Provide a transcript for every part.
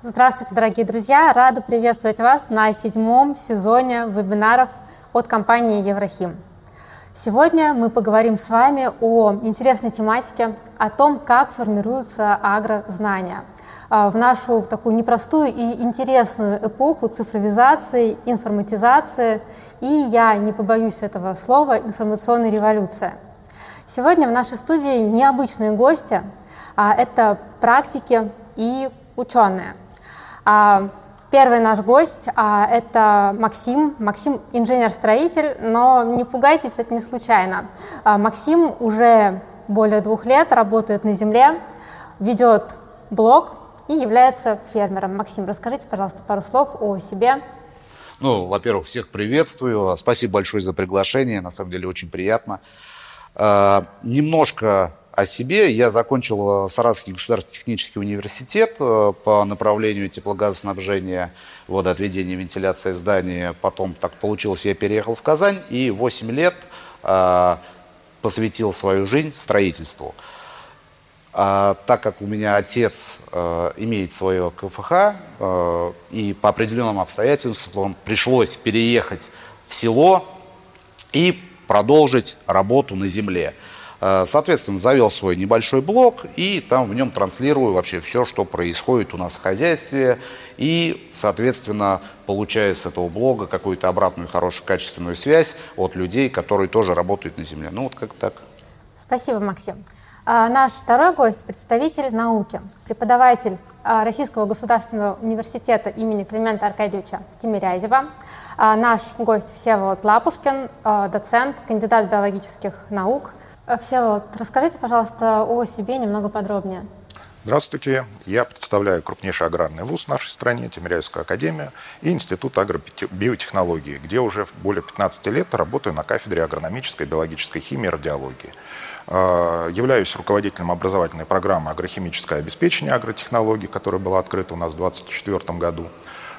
Здравствуйте, дорогие друзья! Рада приветствовать вас на 7-м сезоне вебинаров от компании Еврохим. Сегодня мы поговорим с вами о интересной тематике, о том, как формируются агрознания в нашу такую непростую и интересную эпоху цифровизации, информатизации и, я не побоюсь этого слова, информационной революции. Сегодня в нашей студии необычные гости, это практики и ученые. Первый наш гость это Максим. Максим инженер-строитель, но не пугайтесь, это не случайно. Максим уже более 2 лет работает на земле, ведет блог и является фермером. Максим, расскажите, пожалуйста, пару слов о себе. Во-первых, всех приветствую. Спасибо большое за приглашение. На самом деле очень приятно. Немножко о себе. Я закончил Саратовский государственный технический университет по направлению теплогазоснабжения, водоотведения, вентиляции зданий. Потом так получилось, я переехал в Казань и 8 лет посвятил свою жизнь строительству. Так как у меня отец имеет свое КФХ, и по определенным обстоятельствам пришлось переехать в село и продолжить работу на земле. Соответственно, завел свой небольшой блог и там в нем транслирую вообще все, что происходит у нас в хозяйстве. И, соответственно, получаю с этого блога какую-то обратную, хорошую, качественную связь от людей, которые тоже работают на земле. Вот как так. Спасибо, Максим. Наш второй гость – представитель науки, преподаватель Российского государственного университета имени Климента Аркадьевича Тимирязева. Наш гость Всеволод Лапушкин, доцент, кандидат биологических наук. Всеволод, расскажите, пожалуйста, о себе немного подробнее. Здравствуйте. Я представляю крупнейший аграрный вуз в нашей стране, Тимирязевскую академию и Институт агробиотехнологии, где уже более 15 лет работаю на кафедре агрономической, биологической химии и радиологии. Являюсь руководителем образовательной программы «Агрохимическое обеспечение агротехнологий», которая была открыта у нас в 2024 году.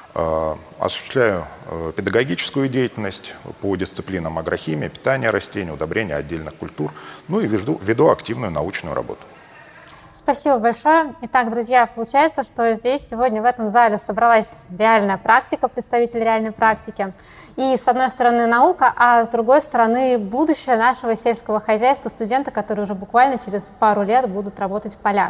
Осуществляю педагогическую деятельность по дисциплинам агрохимия, питания растений, удобрения отдельных культур, и веду активную научную работу. Спасибо большое. Итак, друзья, получается, что здесь сегодня в этом зале собралась реальная практика, представитель реальной практики. И с одной стороны наука, а с другой стороны будущее нашего сельского хозяйства, студенты, которые уже буквально через пару лет будут работать в полях.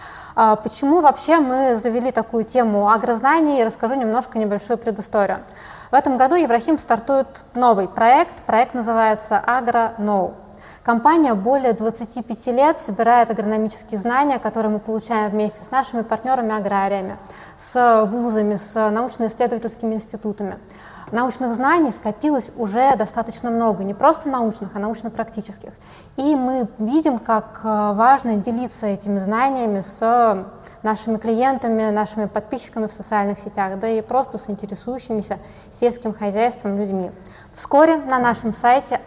Почему вообще мы завели такую тему агрознаний? Расскажу немножко небольшую предысторию. В этом году Еврохим стартует новый проект. Проект называется AgroKnow. Компания более 25 лет собирает агрономические знания, которые мы получаем вместе с нашими партнерами-аграриями, с вузами, с научно-исследовательскими институтами. Научных знаний скопилось уже достаточно много, не просто научных, а научно-практических. И мы видим, как важно делиться этими знаниями с нашими клиентами, нашими подписчиками в социальных сетях, да и просто с интересующимися сельским хозяйством людьми. Вскоре на нашем сайте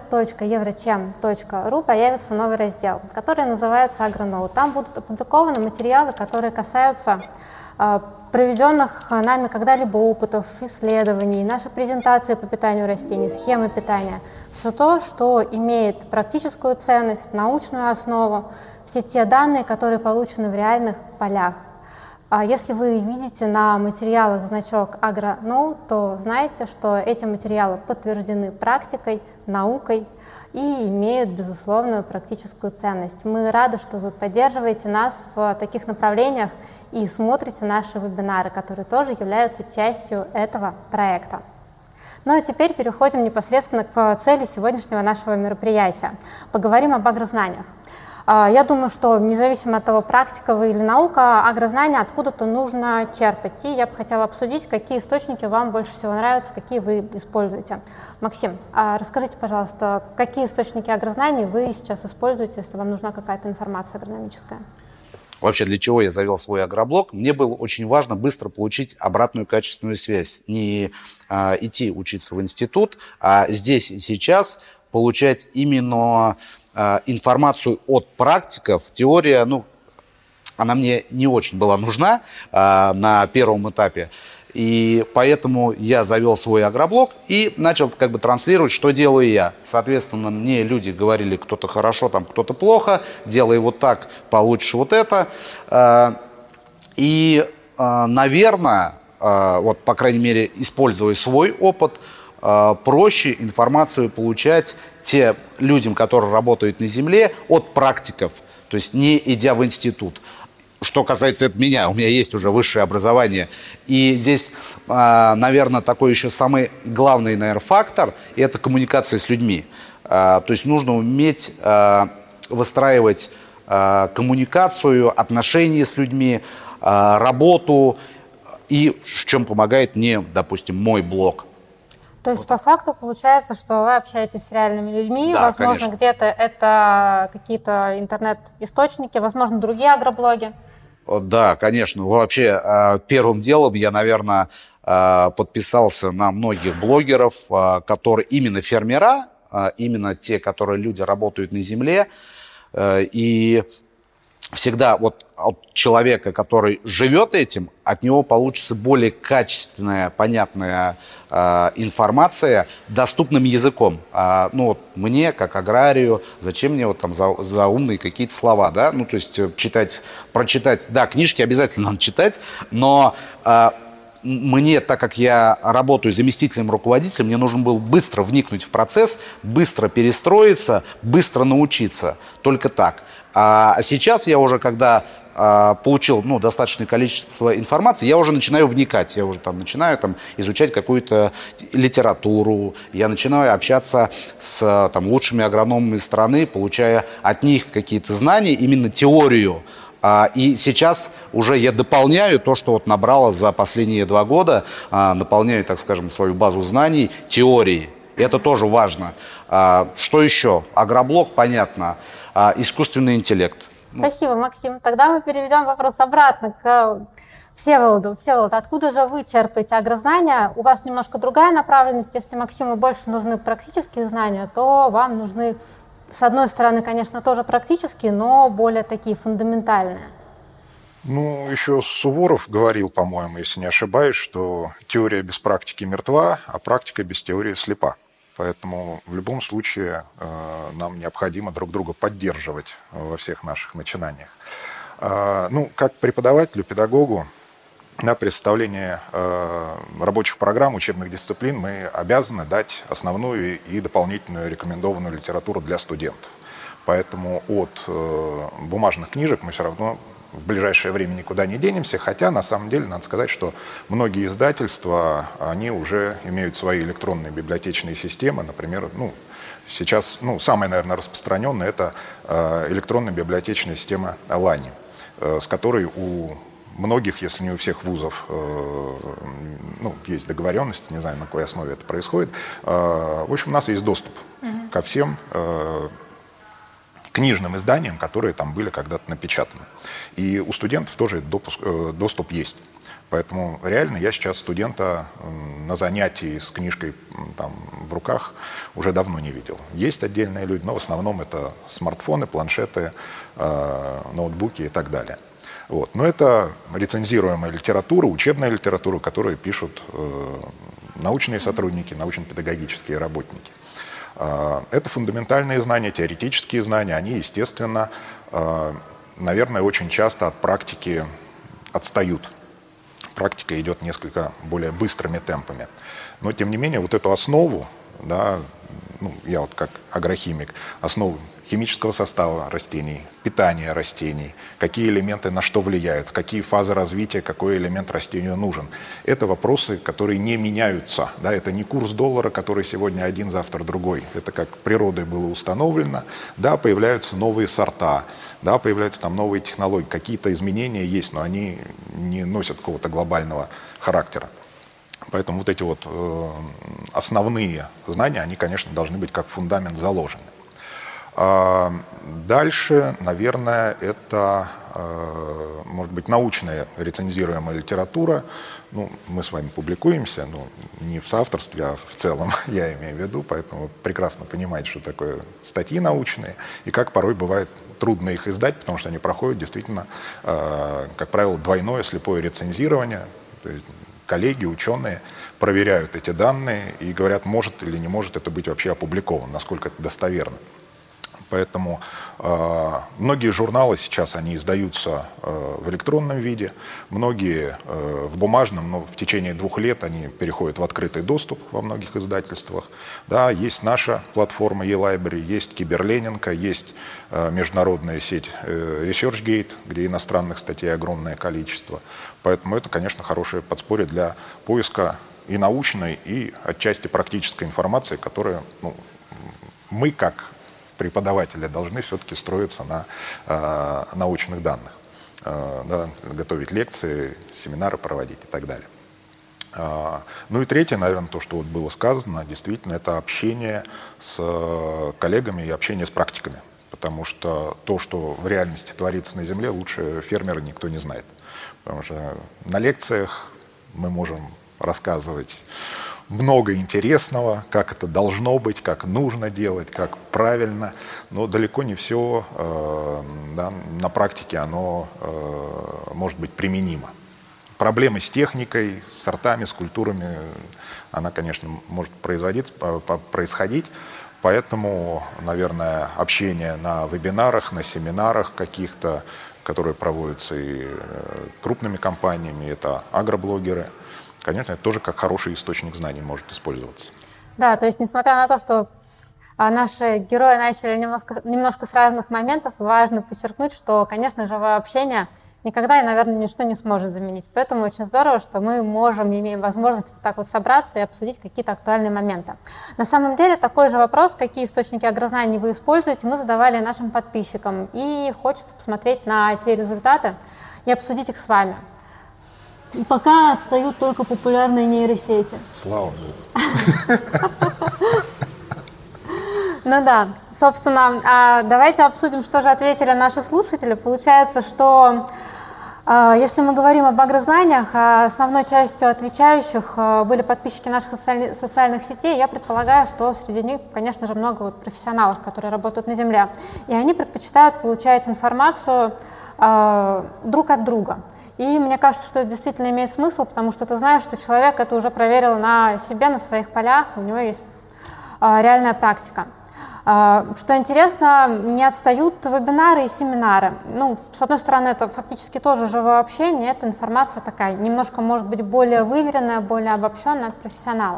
agro.evrochem.ru появится новый раздел, который называется AgroKnow. Там будут опубликованы материалы, которые касаются проведенных нами когда-либо опытов, исследований, нашей презентации по питанию растений, схемы питания. Все то, что имеет практическую ценность, научную основу, все те данные, которые получены в реальных полях. Если вы видите на материалах значок AgroKnow, то знаете, что эти материалы подтверждены практикой, наукой и имеют безусловную практическую ценность. Мы рады, что вы поддерживаете нас в таких направлениях и смотрите наши вебинары, которые тоже являются частью этого проекта. А теперь переходим непосредственно к цели сегодняшнего нашего мероприятия. Поговорим об агрознаниях. Я думаю, что независимо от того, практика вы или наука, агрознания откуда-то нужно черпать. И я бы хотела обсудить, какие источники вам больше всего нравятся, какие вы используете. Максим, расскажите, пожалуйста, какие источники агрознаний вы сейчас используете, если вам нужна какая-то информация агрономическая? Вообще, для чего я завел свой агроблог? Мне было очень важно быстро получить обратную качественную связь. Не идти учиться в институт, а здесь и сейчас получать именно информацию от практиков. Теория, она мне не очень была нужна на первом этапе. И поэтому я завел свой агроблог и начал транслировать, что делаю я. Соответственно, мне люди говорили, кто-то хорошо, кто-то плохо, делай вот так, получишь вот это. И наверное, вот, по крайней мере, используя свой опыт, проще информацию получать тем людям, которые работают на земле, от практиков, то есть не идя в институт. Что касается меня, у меня есть уже высшее образование. И здесь, наверное, такой еще самый главный, наверное, фактор – это коммуникация с людьми. То есть нужно уметь выстраивать коммуникацию, отношения с людьми, работу. И в чем помогает мне, допустим, мой блог. То есть по факту получается, что вы общаетесь с реальными людьми, Да, возможно, где-то это какие-то интернет-источники, возможно, другие агроблоги. Да, конечно. Вообще, первым делом я, наверное, подписался на многих блогеров, которые именно фермера, именно те, которые люди работают на земле. И всегда вот от человека, который живет этим, от него получится более качественная, понятная информация доступным языком. Ну вот мне, как аграрию, зачем мне вот там за умные какие-то слова, да? Ну то есть прочитать, да, книжки обязательно надо читать, но мне, так как я работаю заместителем руководителя, мне нужно было быстро вникнуть в процесс, быстро перестроиться, быстро научиться. Только так. А сейчас я уже, когда получил достаточное количество информации, я уже начинаю вникать, я уже начинаю изучать какую-то литературу, я начинаю общаться с лучшими агрономами страны, получая от них какие-то знания, именно теорию. И сейчас уже я дополняю то, что вот набрала за последние 2 года, наполняю, так скажем, свою базу знаний теорией. И это тоже важно. Что еще? Агроблог, понятно. Искусственный интеллект. Спасибо, Максим. Тогда мы переведем вопрос обратно к Всеволоду. Всеволод, откуда же вы черпаете агрознания? У вас немножко другая направленность. Если Максиму больше нужны практические знания, то вам нужны, с одной стороны, конечно, тоже практические, но более такие фундаментальные. Ну, еще Суворов говорил, по-моему, если не ошибаюсь, что теория без практики мертва, а практика без теории слепа. Поэтому в любом случае нам необходимо друг друга поддерживать во всех наших начинаниях. Ну, как преподавателю, педагогу, на представление рабочих программ, учебных дисциплин мы обязаны дать основную и дополнительную рекомендованную литературу для студентов. Поэтому от бумажных книжек мы все равно в ближайшее время никуда не денемся, хотя на самом деле надо сказать, что многие издательства, они уже имеют свои электронные библиотечные системы, например, сейчас, самая, наверное, распространенная это электронная библиотечная система Лани, с которой у многих, если не у всех вузов, есть договоренность, не знаю, на какой основе это происходит. В общем, у нас есть доступ ко всем книжным изданиям, которые там были когда-то напечатаны. И у студентов тоже доступ есть. Поэтому реально я сейчас студента на занятии с книжкой в руках уже давно не видел. Есть отдельные люди, но в основном это смартфоны, планшеты, ноутбуки и так далее. Вот. Но это рецензируемая литература, учебная литература, которую пишут научные сотрудники, научно-педагогические работники. Это фундаментальные знания, теоретические знания, они, естественно, наверное, очень часто от практики отстают. Практика идет несколько более быстрыми темпами. Но, тем не менее, вот эту основу, да, я вот как агрохимик, основу химического состава растений, питания растений, какие элементы на что влияют, в какие фазы развития какой элемент растению нужен. Это вопросы, которые не меняются. Да, это не курс доллара, который сегодня один, завтра другой. Это как природой было установлено. Да, появляются новые сорта, да, появляются там новые технологии. Какие-то изменения есть, но они не носят какого-то глобального характера. Поэтому вот эти вот основные знания, они, конечно, должны быть как фундамент заложены. Дальше, наверное, это, может быть, научная рецензируемая литература. Мы с вами публикуемся, не в соавторстве, а в целом, я имею в виду, поэтому прекрасно понимаете, что такое статьи научные, и как порой бывает трудно их издать, потому что они проходят действительно, как правило, двойное слепое рецензирование. То есть коллеги, ученые проверяют эти данные и говорят, может или не может это быть вообще опубликовано, насколько это достоверно. Поэтому многие журналы сейчас они издаются в электронном виде, многие в бумажном, но в течение 2 лет они переходят в открытый доступ во многих издательствах. Да, есть наша платформа eLibrary, есть Киберленинка, есть международная сеть ResearchGate, где иностранных статей огромное количество. Поэтому это, конечно, хорошее подспорье для поиска и научной, и отчасти практической информации, которую мы, как преподаватели, должны все-таки строиться на научных данных, да, готовить лекции, семинары проводить и так далее. Ну и третье, наверное, то, что вот было сказано, действительно, это общение с коллегами и общение с практиками. Потому что то, что в реальности творится на Земле, лучше фермера никто не знает. Потому что на лекциях мы можем рассказывать много интересного, как это должно быть, как нужно делать, как правильно, но далеко не все да, на практике оно может быть применимо. Проблемы с техникой, с сортами, с культурами, она, конечно, может происходить, поэтому, наверное, общение на вебинарах, на семинарах каких-то, которые проводятся и крупными компаниями, это агроблогеры, конечно, это тоже как хороший источник знаний может использоваться. Да, то есть, несмотря на то, что наши герои начали немножко с разных моментов, важно подчеркнуть, что, конечно, живое общение никогда и, наверное, ничто не сможет заменить. Поэтому очень здорово, что мы имеем возможность вот так вот собраться и обсудить какие-то актуальные моменты. На самом деле, такой же вопрос, какие источники агрознаний вы используете, мы задавали нашим подписчикам. И хочется посмотреть на те результаты и обсудить их с вами. И пока отстают только популярные нейросети. Слава Богу. Ну да, собственно, давайте обсудим, что же ответили наши слушатели. Получается, что если мы говорим об агрознаниях, основной частью отвечающих были подписчики наших социальных сетей. Я предполагаю, что среди них, конечно же, много профессионалов, которые работают на Земле. И они предпочитают получать информацию друг от друга. И мне кажется, что это действительно имеет смысл, потому что ты знаешь, что человек это уже проверил на себе, на своих полях, у него есть реальная практика. Что интересно, не отстают вебинары и семинары. Ну, с одной стороны, это фактически тоже живое общение, это информация такая, немножко, может быть, более выверенная, более обобщенная от профессионалов.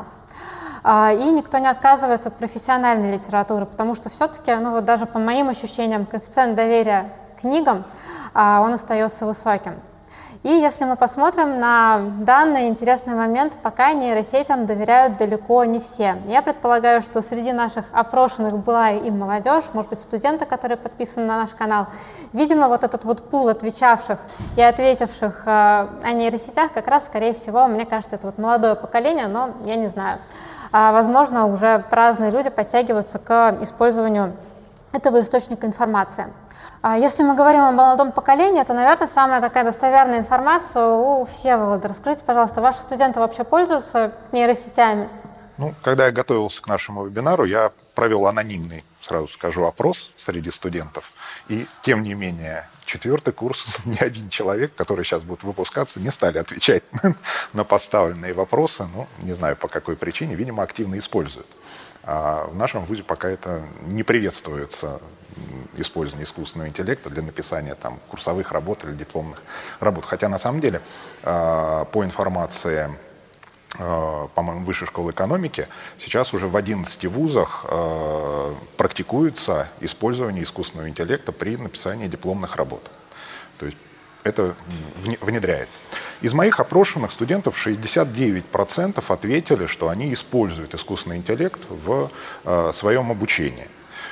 И никто не отказывается от профессиональной литературы, потому что все-таки, ну вот даже по моим ощущениям, коэффициент доверия книгам, он остается высоким. И если мы посмотрим на данный интересный момент, пока нейросетям доверяют далеко не все. Я предполагаю, что среди наших опрошенных была и молодежь, может быть, студенты, которые подписаны на наш канал. Видимо, вот этот вот пул отвечавших и ответивших о нейросетях как раз, скорее всего, мне кажется, это вот молодое поколение, но я не знаю. Возможно, уже разные люди подтягиваются к использованию этого источника информации. Если мы говорим о молодом поколении, то, наверное, самая такая достоверная информация у Всеволода. Расскажите, пожалуйста, ваши студенты вообще пользуются нейросетями? Ну, когда я готовился к нашему вебинару, я провел анонимный, сразу скажу, опрос среди студентов. И, тем не менее, 4-й курс, ни один человек, который сейчас будет выпускаться, не стали отвечать на поставленные вопросы. Ну, не знаю, по какой причине, видимо, активно используют. А в нашем вузе пока это не приветствуется, использование искусственного интеллекта для написания там, курсовых работ или дипломных работ. Хотя на самом деле, по информации, по-моему, Высшей школы экономики, сейчас уже в 11 вузах практикуется использование искусственного интеллекта при написании дипломных работ. То есть это внедряется. Из моих опрошенных студентов 69% ответили, что они используют искусственный интеллект в своем обучении.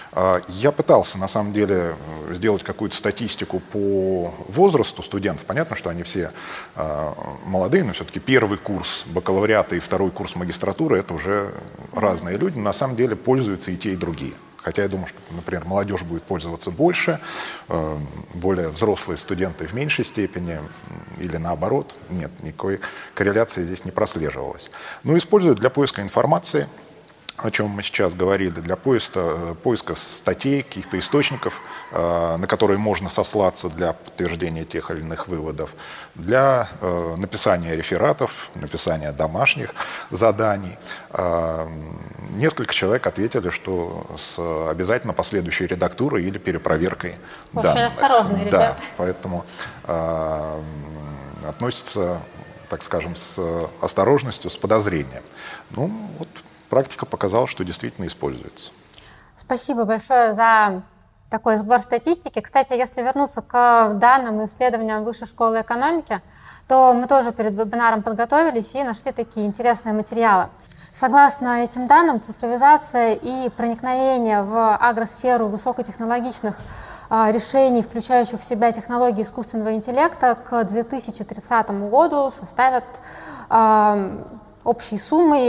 Я пытался, на самом деле, сделать какую-то статистику по возрасту студентов. Понятно, что они все молодые, но все-таки первый курс бакалавриата и второй курс магистратуры – это уже разные люди. На самом деле пользуются и те, и другие. Хотя я думаю, что, например, молодежь будет пользоваться больше, более взрослые студенты в меньшей степени, или наоборот. Нет, никакой корреляции здесь не прослеживалось. Но используют для поиска информации, о чем мы сейчас говорили, для поиска статей, каких-то источников, на которые можно сослаться для подтверждения тех или иных выводов, для написания рефератов, написания домашних заданий. Несколько человек ответили, что с обязательно последующей редактурой или перепроверкой данных. Очень осторожные ребята. Да, поэтому относятся, так скажем, с осторожностью, с подозрением. Ну, вот практика показала, что действительно используется. Спасибо большое за такой сбор статистики. Кстати, если вернуться к данным и исследованиям Высшей школы экономики, то мы тоже перед вебинаром подготовились и нашли такие интересные материалы. Согласно этим данным, цифровизация и проникновение в агросферу высокотехнологичных решений, включающих в себя технологии искусственного интеллекта, к 2030 году составят общей суммой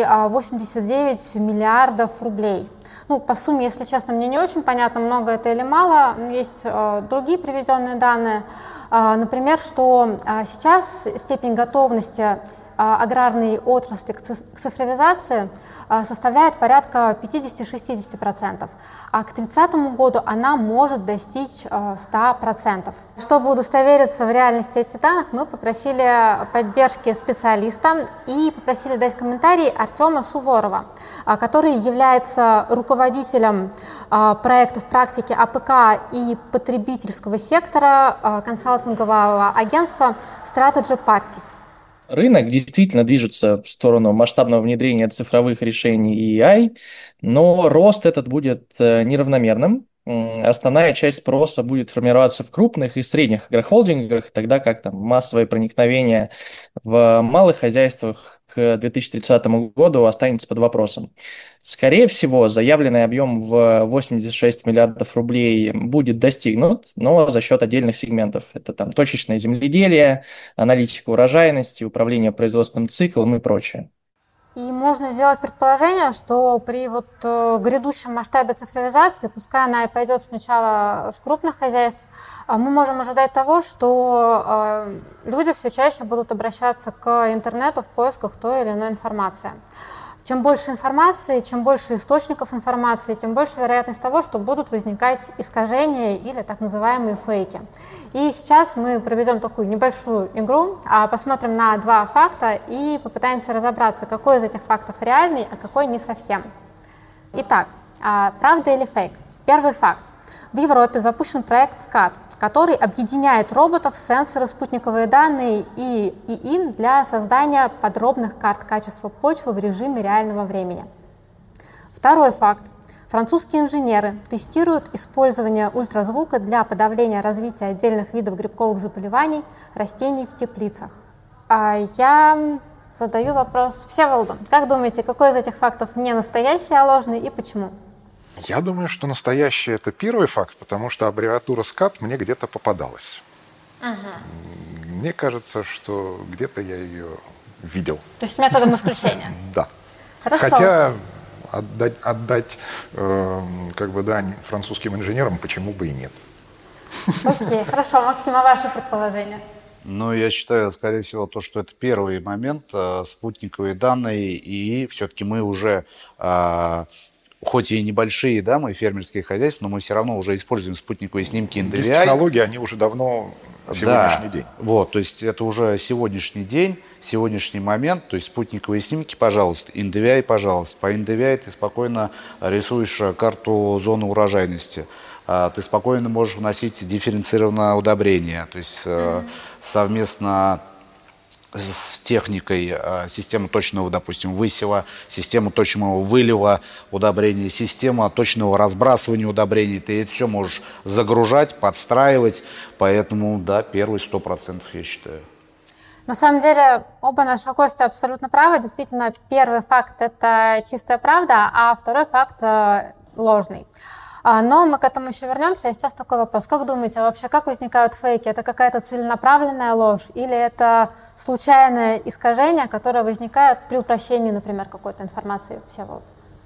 89 миллиардов рублей. Ну, по сумме, если честно, мне не очень понятно, много это или мало. Есть другие приведенные данные. Например, что сейчас степень готовности аграрной отрасли к цифровизации составляет порядка 50-60%, а к 2030 году она может достичь 100%. Чтобы удостовериться в реальности этих данных, мы попросили поддержки специалиста и попросили дать комментарий Артема Суворова, который является руководителем проектов практики АПК и потребительского сектора консалтингового агентства Strategy Partners. Рынок действительно движется в сторону масштабного внедрения цифровых решений и AI, но рост этот будет неравномерным. Основная часть спроса будет формироваться в крупных и средних агрохолдингах, тогда как там массовое проникновение в малых хозяйствах к 2030 году останется под вопросом. Скорее всего, заявленный объем в 86 миллиардов рублей будет достигнут, но за счет отдельных сегментов. Это там точечное земледелие, аналитика урожайности, управление производственным циклом и прочее. И можно сделать предположение, что при грядущем масштабе цифровизации, пускай она и пойдет сначала с крупных хозяйств, мы можем ожидать того, что люди все чаще будут обращаться к интернету в поисках той или иной информации. Чем больше информации, чем больше источников информации, тем больше вероятность того, что будут возникать искажения или так называемые фейки. И сейчас мы проведем такую небольшую игру, посмотрим на два факта и попытаемся разобраться, какой из этих фактов реальный, а какой не совсем. Итак, правда или фейк? Первый факт. В Европе запущен проект SCAD, который объединяет роботов, сенсоры, спутниковые данные и ИИ для создания подробных карт качества почвы в режиме реального времени. Второй факт. Французские инженеры тестируют использование ультразвука для подавления развития отдельных видов грибковых заболеваний растений в теплицах. Я задаю вопрос Всеволоду. Как думаете, какой из этих фактов не настоящий, а ложный и почему? Я думаю, что настоящий – это первый факт, потому что аббревиатура SCAD мне где-то попадалась. Мне кажется, что где-то я ее видел. То есть методом исключения? Да. Хорошо. Хотя отдать дань французским инженерам почему бы и нет. Окей, хорошо. Максим, а ваше предположение? Ну, я считаю, скорее всего, то, что это первый момент, спутниковые данные, и все-таки мы уже... Хоть и небольшие, да, мы фермерские хозяйства, но мы все равно уже используем спутниковые снимки NDVI. Есть технологии, они уже давно сегодняшний день. Вот, то есть это уже сегодняшний день, сегодняшний момент, то есть спутниковые снимки, пожалуйста, NDVI, пожалуйста. По NDVI ты спокойно рисуешь карту зоны урожайности. Ты спокойно можешь вносить дифференцированное удобрение, то есть совместно с техникой, система точного, допустим, высева, система точного вылива удобрений, система точного разбрасывания удобрений. Ты это все можешь загружать, подстраивать. Поэтому, да, первый 100%, я считаю. На самом деле, оба наши гости абсолютно правы. Действительно, первый факт – это чистая правда, а второй факт – ложный. Но мы к этому еще вернемся. А сейчас такой вопрос. Как думаете, вообще как возникают фейки? Это какая-то целенаправленная ложь или это случайное искажение, которое возникает при упрощении, например, какой-то информации? Всеволод?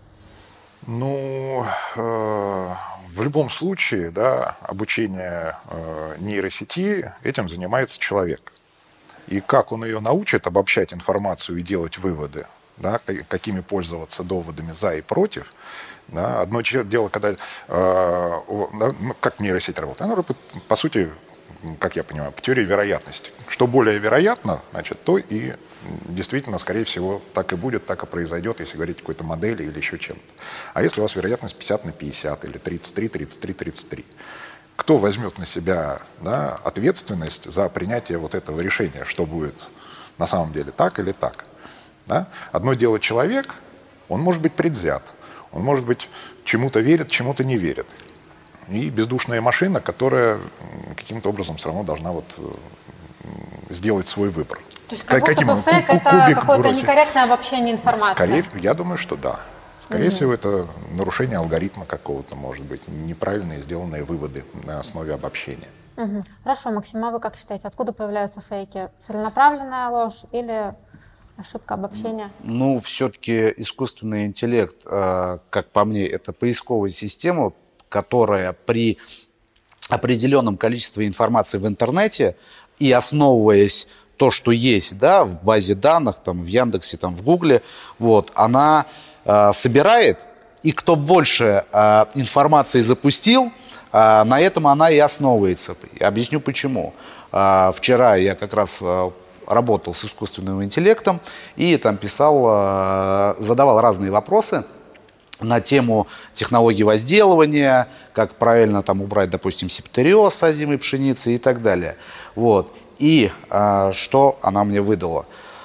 Ну, в любом случае, да, обучение нейросети, этим занимается человек. И как он ее научит обобщать информацию и делать выводы, да, какими пользоваться доводами за и против. Да. Одно дело, когда, как нейросеть работает, она работает, по сути, как я понимаю, по теории вероятности. Что более вероятно, значит, то и действительно, скорее всего, так и будет, так и произойдет, если говорить о какой-то модели или еще чем-то. А если у вас вероятность 50/50 или 33/33/33, кто возьмет на себя, да, ответственность за принятие вот этого решения, что будет на самом деле так или так? Да? Одно дело человек, он может быть предвзят, он может быть чему-то верит, чему-то не верит. И бездушная машина, которая каким-то образом все равно должна вот сделать свой выбор. То есть как будто бы фейк — это какое-то некорректное обобщение информации? Скорее, я думаю, что да. Скорее всего, это нарушение алгоритма какого-то, может быть, неправильные сделанные выводы на основе обобщения. Хорошо, Максим, а вы как считаете, откуда появляются фейки? Целенаправленная ложь или ошибка обобщения? Ну, все-таки искусственный интеллект, как по мне, это поисковая система, которая при определенном количестве информации в интернете и основываясь то, что есть, да, в базе данных, там, в Яндексе, там, в Гугле, вот, она собирает, и кто больше информации запустил, на этом она и основывается. Объясню почему. Вчера я как раз работал с искусственным интеллектом и там писал, задавал разные вопросы на тему технологий возделывания, как правильно там убрать, допустим, септериоз с озимой пшеницы и так далее. Вот. И что она мне выдала?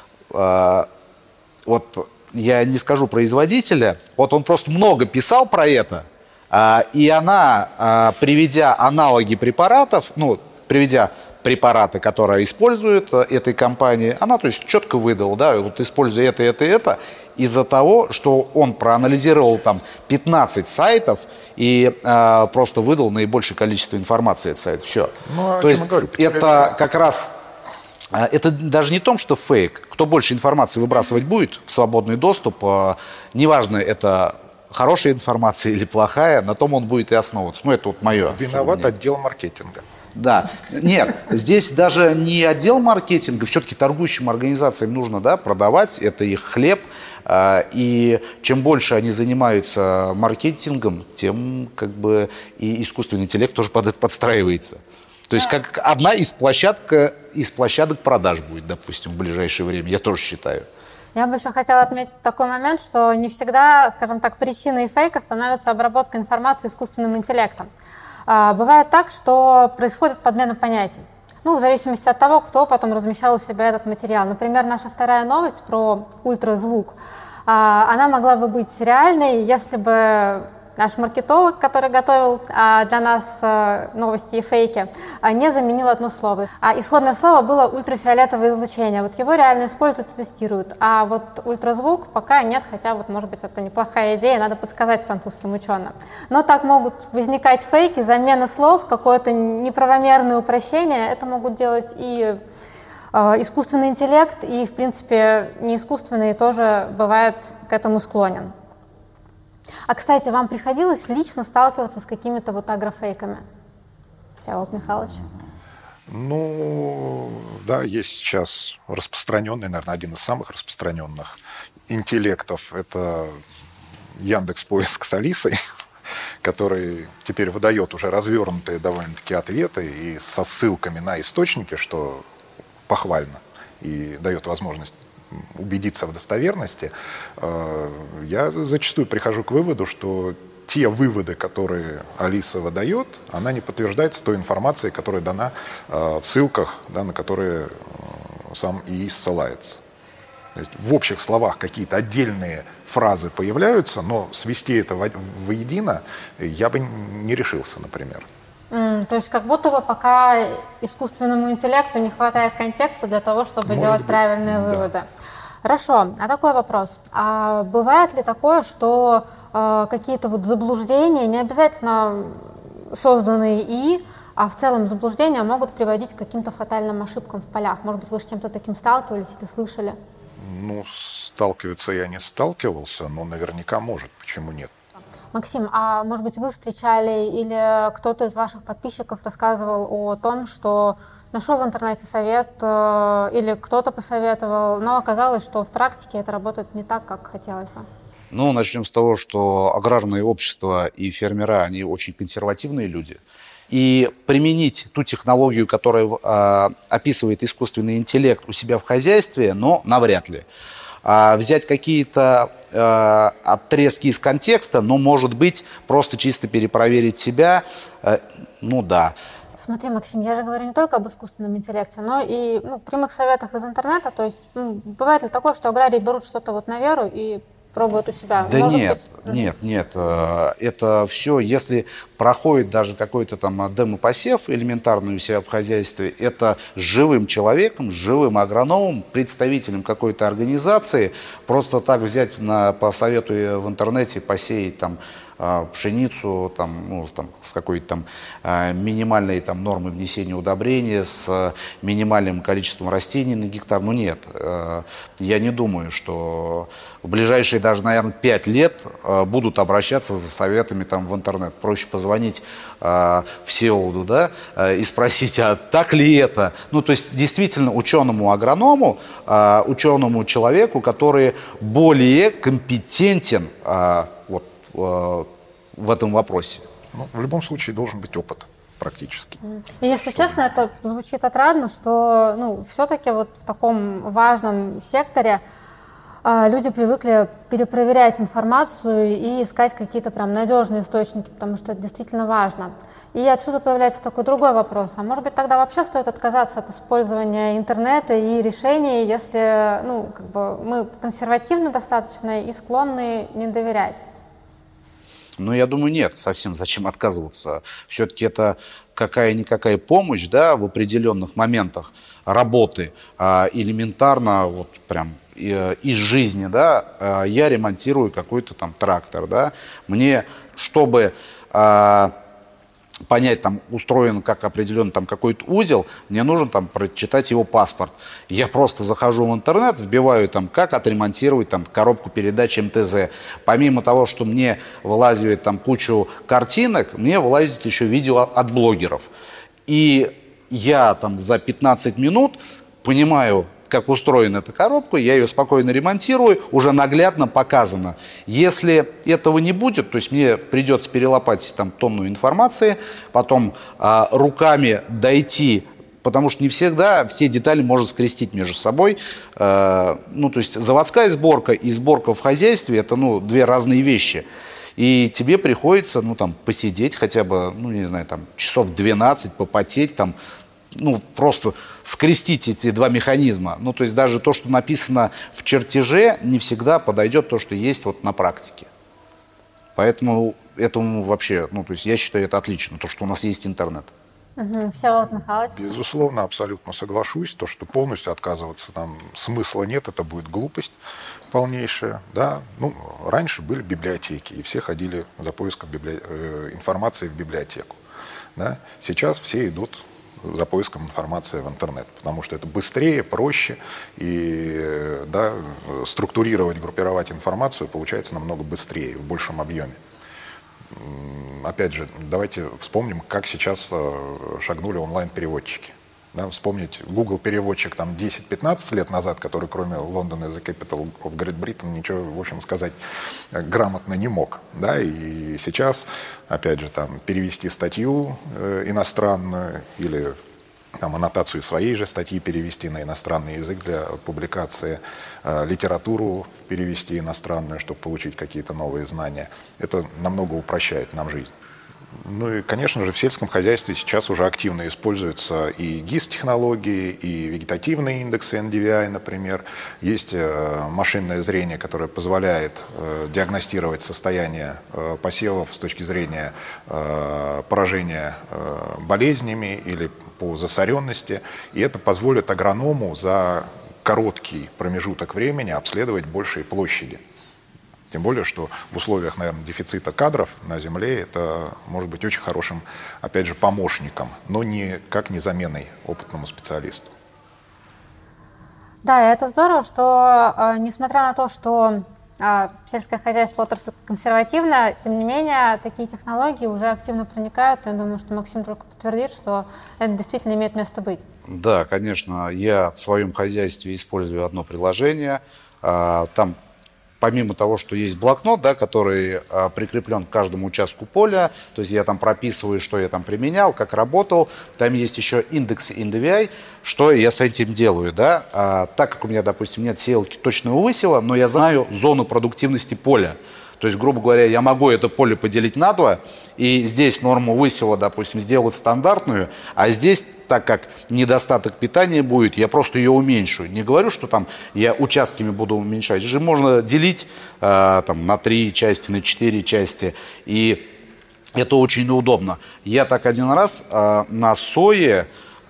Вот я не скажу производителя, вот он просто много писал про это, и она, приведя аналоги препаратов, ну, приведя препараты, которые используют этой компании, она, то есть, четко выдала, да, вот используя это, из-за того, что он проанализировал там 15 сайтов и просто выдал наибольшее количество информации от сайта. Все. Ну, то есть, это как раз... Это даже не то, что фейк. Кто больше информации выбрасывать будет в свободный доступ, неважно, это хорошая информация или плохая, на том он будет и основываться. Ну, это вот мое. Виноват отдел маркетинга. Да. Нет, здесь даже не отдел маркетинга, все-таки торгующим организациям нужно, да, продавать, это их хлеб. И чем больше они занимаются маркетингом, тем как бы и искусственный интеллект тоже под это подстраивается. То есть как одна из площадок продаж будет, допустим, в ближайшее время, я тоже считаю. Я бы еще хотела отметить такой момент, что не всегда, скажем так, причиной фейка становится обработка информации искусственным интеллектом. Бывает так, что происходит подмена понятий. Ну, в зависимости от того, кто потом размещал у себя этот материал. Например, наша вторая новость про ультразвук, она могла бы быть реальной, если бы наш маркетолог, который готовил для нас новости и фейки, не заменил одно слово. Исходное слово было ультрафиолетовое излучение. Вот его реально используют и тестируют. А вот ультразвук пока нет, хотя вот, может быть, это неплохая идея, надо подсказать французским ученым. Но так могут возникать фейки, замена слов, какое-то неправомерное упрощение. Это могут делать и искусственный интеллект, и, в принципе, неискусственный тоже бывает к этому склонен. А, кстати, вам приходилось лично сталкиваться с какими-то вот агрофейками, Всеволод Михайлович? Ну, да, есть сейчас распространенный, наверное, один из самых распространенных интеллектов. Это Яндекс.Поиск с Алисой, который теперь выдает уже развернутые довольно-таки ответы и со ссылками на источники, что похвально, и дает возможность убедиться в достоверности. Я зачастую прихожу к выводу, что те выводы, которые Алиса выдает, она не подтверждается той информацией, которая дана в ссылках, да, на которые сам ИИ ссылается. То есть в общих словах какие-то отдельные фразы появляются, но свести это воедино я бы не решился, например. То есть как будто бы пока искусственному интеллекту не хватает контекста для того, чтобы делать правильные выводы. Хорошо, а такой вопрос. А бывает ли такое, что какие-то вот заблуждения, не обязательно созданные ИИ, а в целом заблуждения могут приводить к каким-то фатальным ошибкам в полях? Может быть, вы с чем-то таким сталкивались или слышали? Ну, сталкиваться я не сталкивался, но наверняка может. Почему нет? Максим, а может быть, вы встречали или кто-то из ваших подписчиков рассказывал о том, что нашел в интернете совет или кто-то посоветовал, но оказалось, что в практике это работает не так, как хотелось бы. Ну, начнем с того, что аграрное общество и фермера, они очень консервативные люди. И применить ту технологию, которая описывает искусственный интеллект у себя в хозяйстве, но навряд ли. Взять какие-то отрезки из контекста, но, может быть, просто чисто перепроверить себя, ну да. Смотри, Максим, я же говорю не только об искусственном интеллекте, но и прямых советах из интернета. То есть бывает ли такое, что аграрии берут что-то вот на веру и пробуют у себя? Да нет. Это все, если проходит даже какой-то там демопосев элементарный у себя в хозяйстве, это с живым человеком, с живым агрономом, представителем какой-то организации, просто так взять по совету в интернете, посеять там пшеницу с какой-то там минимальной нормой внесения удобрения, с минимальным количеством растений на гектар. Ну нет, я не думаю, что в ближайшие даже, наверное, 5 лет будут обращаться за советами в интернет. Проще позвонить Всеволоду, да, и спросить, а так ли это? Ну, то есть, действительно, ученому-агроному, ученому человеку, который более компетентен в этом вопросе. Ну, в любом случае должен быть опыт практически. И если честно, это звучит отрадно, что все-таки вот в таком важном секторе люди привыкли перепроверять информацию и искать какие-то прям надежные источники, потому что это действительно важно. И отсюда появляется такой другой вопрос. А может быть, тогда вообще стоит отказаться от использования интернета и решений, если мы консервативны достаточно и склонны не доверять? Ну, я думаю, нет, совсем зачем отказываться. Все-таки это какая-никакая помощь, да, в определенных моментах работы, элементарно, вот прям из жизни, да, я ремонтирую какой-то там трактор, да, мне, чтобы понять, устроен как определенный какой-то узел, мне нужно прочитать его паспорт. Я просто захожу в интернет, вбиваю как отремонтировать коробку передач МТЗ. Помимо того, что мне вылазит кучу картинок, мне вылазит еще видео от блогеров. И я за 15 минут понимаю, как устроена эта коробка, я ее спокойно ремонтирую, уже наглядно показано. Если этого не будет, то есть мне придется перелопатить тонну информации, потом руками дойти, потому что не всегда все детали можно скрестить между собой. То есть заводская сборка и сборка в хозяйстве – это две разные вещи. И тебе приходится посидеть хотя бы, часов 12, попотеть, просто скрестить эти два механизма. То есть даже то, что написано в чертеже, не всегда подойдет то, что есть на практике. Поэтому этому вообще, то есть я считаю это отлично, то, что у нас есть интернет. Всеволод Михайлович. Безусловно, абсолютно соглашусь. То, что полностью отказываться смысла нет, это будет глупость полнейшая. Да? Раньше были библиотеки, и все ходили за поиском информации в библиотеку. Да? Сейчас все идут за поиском информации в интернет, потому что это быстрее, проще, и структурировать, группировать информацию получается намного быстрее, в большем объеме. Опять же, давайте вспомним, как сейчас шагнули онлайн-переводчики. Да, вспомнить Google переводчик 10-15 лет назад, который кроме London is the capital of Great Britain ничего, в общем, сказать грамотно не мог. Да, и сейчас, опять же, перевести статью иностранную или аннотацию своей же статьи перевести на иностранный язык для публикации, литературу перевести иностранную, чтобы получить какие-то новые знания. Это намного упрощает нам жизнь. И, конечно же, в сельском хозяйстве сейчас уже активно используются и GIS-технологии, и вегетативные индексы NDVI, например. Есть машинное зрение, которое позволяет диагностировать состояние посевов с точки зрения поражения болезнями или по засоренности. И это позволит агроному за короткий промежуток времени обследовать большие площади. Тем более, что в условиях, наверное, дефицита кадров на земле это может быть очень хорошим, опять же, помощником, но никак не заменой опытному специалисту. Да, это здорово, что несмотря на то, что Сельское хозяйство отрасль консервативная, тем не менее, такие технологии уже активно проникают. Я думаю, что Максим только подтвердит, что это действительно имеет место быть. Да, конечно, я в своем хозяйстве использую одно приложение. Там, помимо того, что есть блокнот, да, который прикреплен к каждому участку поля, то есть я там прописываю, что я там применял, как работал, там есть еще индекс NDVI, что я с этим делаю, да. Так как у меня, допустим, нет сеялки точного высева, но я знаю зону продуктивности поля. То есть, грубо говоря, я могу это поле поделить на два, и здесь норму высева, допустим, сделать стандартную, а здесь, так как недостаток питания будет, я просто ее уменьшу. Не говорю, что там я участками буду уменьшать. Же можно делить там, на 3 части, на 4 части, и это очень неудобно. Я так один раз на сое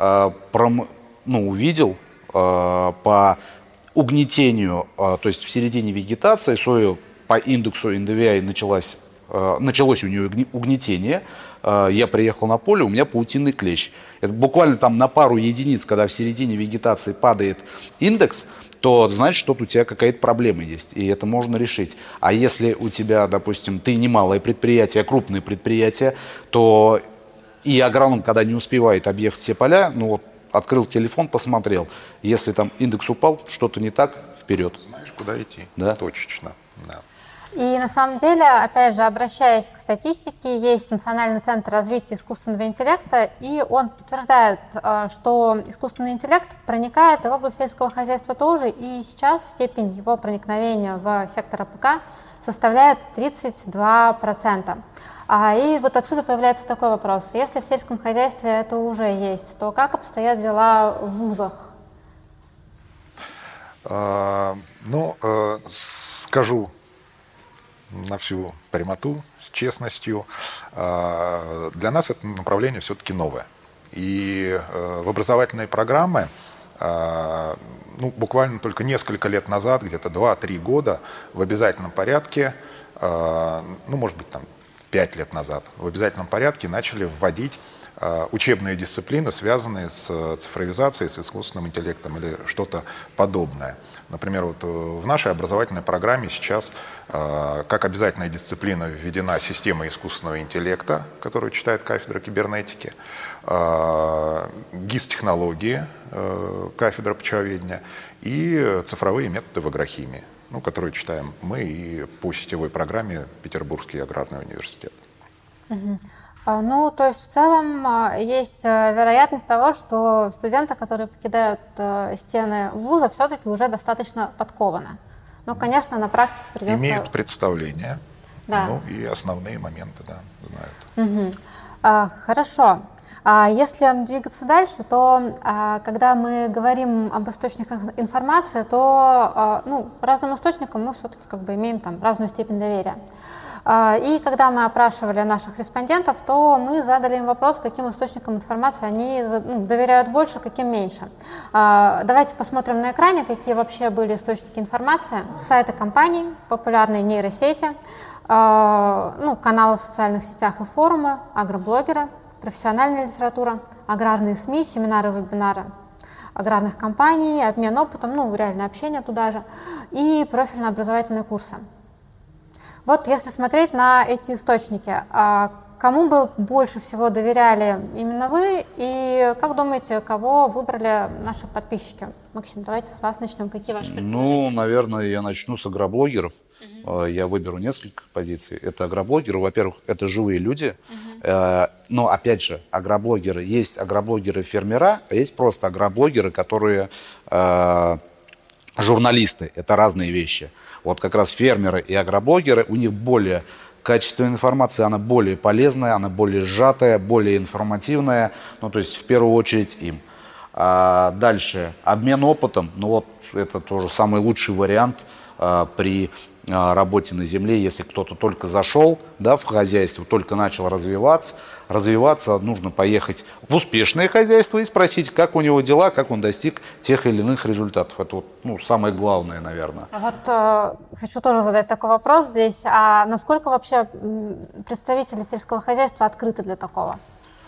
увидел по угнетению, то есть в середине вегетации сою по индексу NDVI началось у нее угнетение. Я приехал на поле, у меня паутинный клещ. Это буквально там на пару единиц, когда в середине вегетации падает индекс, то значит, что у тебя какая-то проблема есть, и это можно решить. А если у тебя, допустим, ты не малое предприятие, а крупное предприятие, то и агроном, когда не успевает объехать все поля, открыл телефон, посмотрел. Если там индекс упал, что-то не так, вперед. Знаешь, куда идти? Да. Точечно. Да. И на самом деле, опять же, обращаясь к статистике, есть Национальный центр развития искусственного интеллекта, и он подтверждает, что искусственный интеллект проникает и в область сельского хозяйства тоже, и сейчас степень его проникновения в сектор АПК составляет 32%. И вот отсюда появляется такой вопрос. Если в сельском хозяйстве это уже есть, то как обстоят дела в вузах? Скажу на всю прямоту, с честностью, для нас это направление все-таки новое. И в образовательные программы буквально только несколько лет назад, где-то 2-3 года, в обязательном порядке, может быть, 5 лет назад, в обязательном порядке начали вводить учебные дисциплины, связанные с цифровизацией, с искусственным интеллектом или что-то подобное. Например, вот в нашей образовательной программе сейчас как обязательная дисциплина введена система искусственного интеллекта, которую читает кафедра кибернетики, ГИС-технологии, кафедра почвоведения, и цифровые методы в агрохимии, которые читаем мы и по сетевой программе Петербургский аграрный университет. То есть в целом есть вероятность того, что студенты, которые покидают стены вуза, все-таки уже достаточно подкованы. Но, конечно, на практике придется... Имеют представление, да. И основные моменты, знают. Хорошо. Если двигаться дальше, то когда мы говорим об источниках информации, то разным источникам мы все-таки имеем разную степень доверия. И когда мы опрашивали наших респондентов, то мы задали им вопрос, каким источникам информации они доверяют больше, каким меньше. Давайте посмотрим на экране, какие вообще были источники информации. Сайты компаний, популярные нейросети, каналы в социальных сетях и форумы, агроблогеры, профессиональная литература, аграрные СМИ, семинары, вебинары аграрных компаний, обмен опытом, реальное общение туда же, и профильно-образовательные курсы. Вот если смотреть на эти источники, кому бы больше всего доверяли именно вы, и как думаете, кого выбрали наши подписчики? Максим, давайте с вас начнем. Какие ваши предположения? Наверное, я начну с агроблогеров. Я выберу несколько позиций. Это агроблогеры. Во-первых, это живые люди. Но, опять же, агроблогеры. Есть агроблогеры-фермера, а есть просто агроблогеры, которые журналисты. Это разные вещи. Вот как раз фермеры и агроблогеры, у них более качественная информация, она более полезная, она более сжатая, более информативная. То есть в первую очередь им. Дальше, обмен опытом. Это тоже самый лучший вариант при работе на земле. Если кто-то только зашел в хозяйство, только начал развиваться, нужно поехать в успешное хозяйство и спросить, как у него дела, как он достиг тех или иных результатов. Это самое главное, наверное. Хочу тоже задать такой вопрос здесь. А насколько вообще представители сельского хозяйства открыты для такого?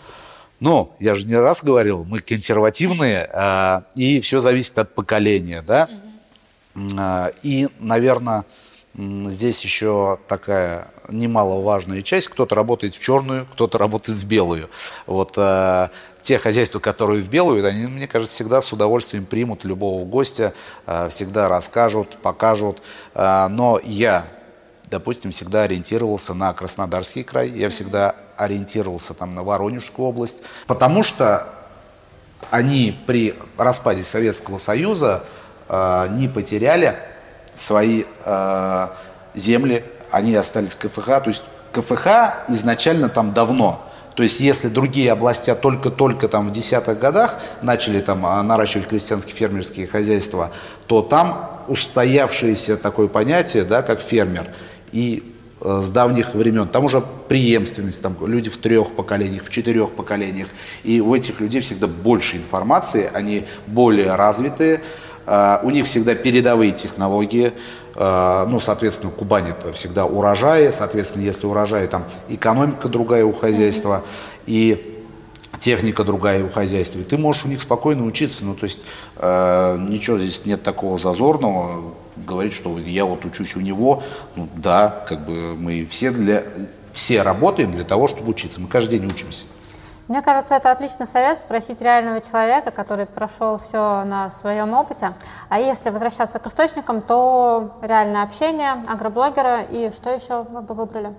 Я же не раз говорил, мы консервативные, и все зависит от поколения, да? И, наверное, здесь еще такая немаловажная часть. Кто-то работает в черную, кто-то работает в белую. Вот те хозяйства, которые в белую, они, мне кажется, всегда с удовольствием примут любого гостя, всегда расскажут, покажут. Но я, допустим, всегда ориентировался на Краснодарский край, я всегда ориентировался там на Воронежскую область, потому что они при распаде Советского Союза не потеряли свои земли, они остались КФХ, то есть КФХ изначально там давно. То есть если другие области только-только там в 10-х годах начали там наращивать крестьянские фермерские хозяйства, то там устоявшееся такое понятие, да, как фермер, и с давних времен. Там уже преемственность, там люди в 3 поколениях, в 4 поколениях. И у этих людей всегда больше информации, они более развитые, у них всегда передовые технологии. Ну, соответственно, Кубань это всегда урожаи, соответственно, если урожаи, там экономика другая у хозяйства и техника другая у хозяйства. И ты можешь у них спокойно учиться, ну, то есть ничего здесь нет такого зазорного, говорить, что я вот учусь у него, ну, да, как бы мы все работаем для того, чтобы учиться, мы каждый день учимся. Мне кажется, это отличный совет спросить реального человека, который прошел все на своем опыте. А если возвращаться к источникам, то реальное общение, агроблогеры и что еще вы бы выбрали?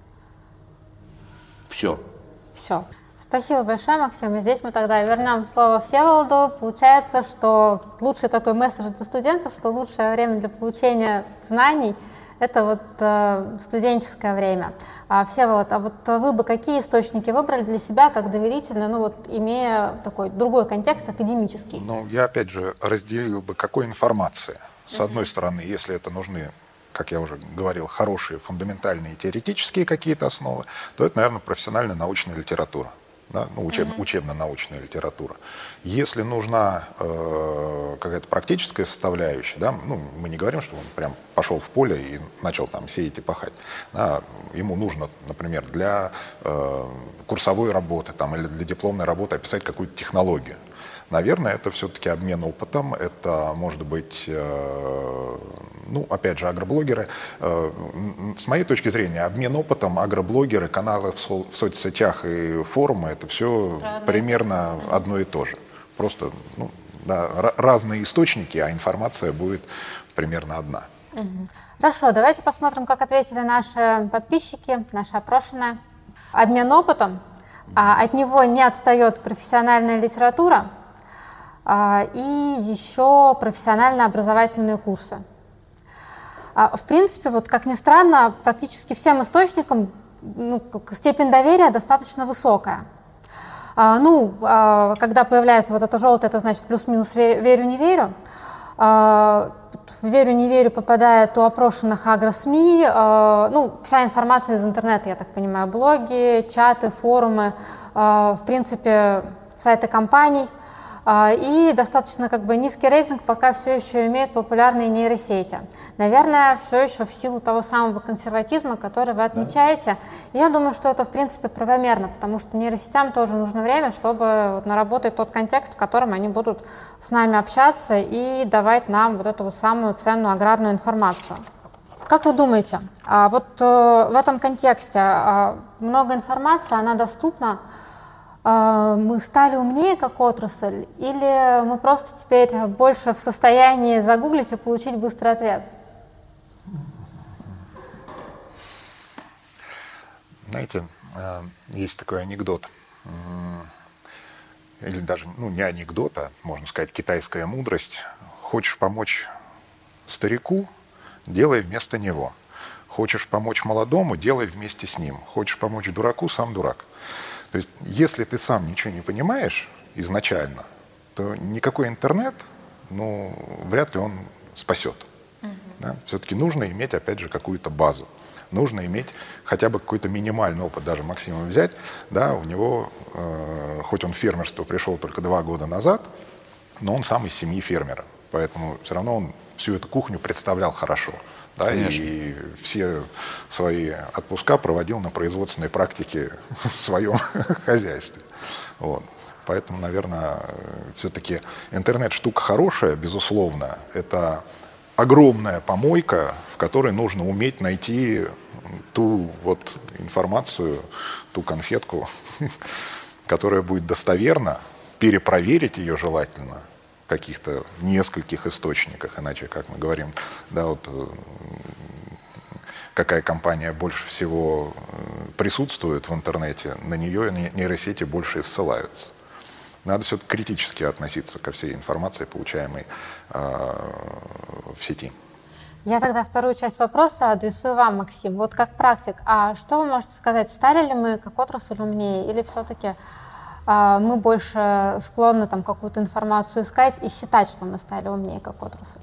Все. Все. Спасибо большое, Максим. И здесь мы тогда вернем слово Всеволоду. Получается, что лучший такой месседж для студентов, что лучшее время для получения знаний – это вот студенческое время. Всеволод, а вот вы бы какие источники выбрали для себя как доверительные, ну вот имея такой другой контекст академический? Ну, я опять же разделил бы, какой информации. С одной стороны, если это нужны, как я уже говорил, хорошие фундаментальные теоретические какие-то основы, то это, наверное, профессиональная научная литература. Да? Ну, учебно-научная литература. Если нужна какая-то практическая составляющая, да, ну, мы не говорим, что он прям пошел в поле и начал там сеять и пахать. Да, ему нужно, например, для курсовой работы там, или для дипломной работы описать какую-то технологию. Наверное, это все-таки обмен опытом, это может быть, ну, опять же, агроблогеры. С моей точки зрения, обмен опытом, агроблогеры, каналы в соцсетях и форумы, это все примерно одно и то же. Просто, ну, да, разные источники, а информация будет примерно одна. Хорошо, давайте посмотрим, как ответили наши подписчики, наши опрошенные. Обмен опытом, от него не отстает профессиональная литература, и еще профессионально-образовательные курсы. В принципе, вот как ни странно, практически всем источникам степень доверия достаточно высокая. Когда появляется вот это желтое, это значит плюс-минус верю, не верю. Верю, не верю попадает у опрошенных агросми. Вся информация из интернета, я так понимаю, блоги, чаты, форумы, в принципе, сайты компаний. И достаточно низкий рейтинг пока все еще имеют популярные нейросети. Наверное, все еще в силу того самого консерватизма, который вы отмечаете. И я думаю, что это, в принципе, правомерно, потому что нейросетям тоже нужно время, чтобы наработать тот контекст, в котором они будут с нами общаться и давать нам вот эту вот самую ценную аграрную информацию. Как вы думаете, в этом контексте много информации, она доступна? Мы стали умнее как отрасль, или мы просто теперь больше в состоянии загуглить и получить быстрый ответ? Знаете, есть такой анекдот, или даже, не анекдот, а, можно сказать, китайская мудрость. Хочешь помочь старику, делай вместо него. Хочешь помочь молодому, делай вместе с ним. Хочешь помочь дураку, сам дурак. То есть, если ты сам ничего не понимаешь изначально, то никакой интернет, вряд ли он спасет. Да? Все-таки нужно иметь, опять же, какую-то базу. Нужно иметь хотя бы какой-то минимальный опыт. Даже Максима взять, да, у него, хоть он в фермерство пришел только 2 года назад, но он сам из семьи фермера. Поэтому все равно он всю эту кухню представлял хорошо. Да, и все свои отпуска проводил на производственной практике в своем хозяйстве. Вот. Поэтому, наверное, все-таки интернет штука хорошая, безусловно. Это огромная помойка, в которой нужно уметь найти ту вот информацию, ту конфетку, которая будет достоверна, перепроверить ее желательно в каких-то нескольких источниках, иначе, как мы говорим, да, вот какая компания больше всего присутствует в интернете, на нее нейросети больше и ссылаются. Надо все-таки критически относиться ко всей информации, получаемой в сети. Я тогда вторую часть вопроса адресую вам, Максим. Вот как практик, а что вы можете сказать, стали ли мы как отрасль умнее, или все-таки мы больше склонны там какую-то информацию искать и считать, что мы стали умнее как отрасль?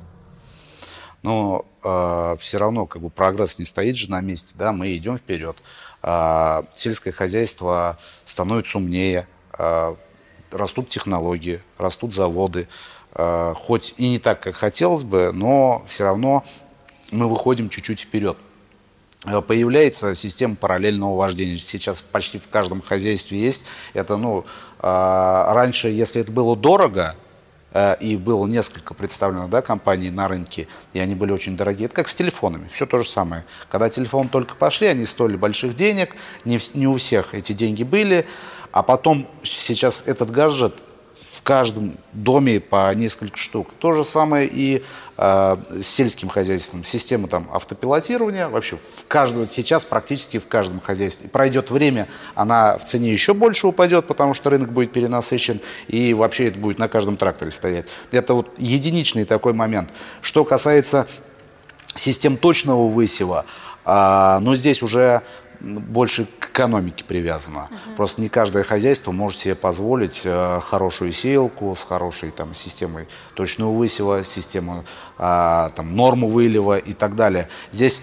Но все равно как бы прогресс не стоит же на месте, да, мы идем вперед. Сельское хозяйство становится умнее, растут технологии, растут заводы, хоть и не так, как хотелось бы, но все равно мы выходим чуть-чуть вперед. Появляется система параллельного вождения. Сейчас почти в каждом хозяйстве есть. Это, раньше, если это было дорого, и было несколько представлено, да, компаний на рынке, и они были очень дорогие. Это как с телефонами, все то же самое. Когда телефоны только пошли, они стоили больших денег, не у всех эти деньги были, а потом сейчас этот гаджет в каждом доме по несколько штук. То же самое и с сельским хозяйством. Система там автопилотирования вообще сейчас практически в каждом хозяйстве. Пройдет время, она в цене еще больше упадет, потому что рынок будет перенасыщен, и вообще это будет на каждом тракторе стоять. Это вот единичный такой момент. Что касается систем точного высева, но здесь уже больше к экономике привязано. Просто не каждое хозяйство может себе позволить хорошую сеялку с хорошей там системой точного высева, систему норму вылива и так далее. Здесь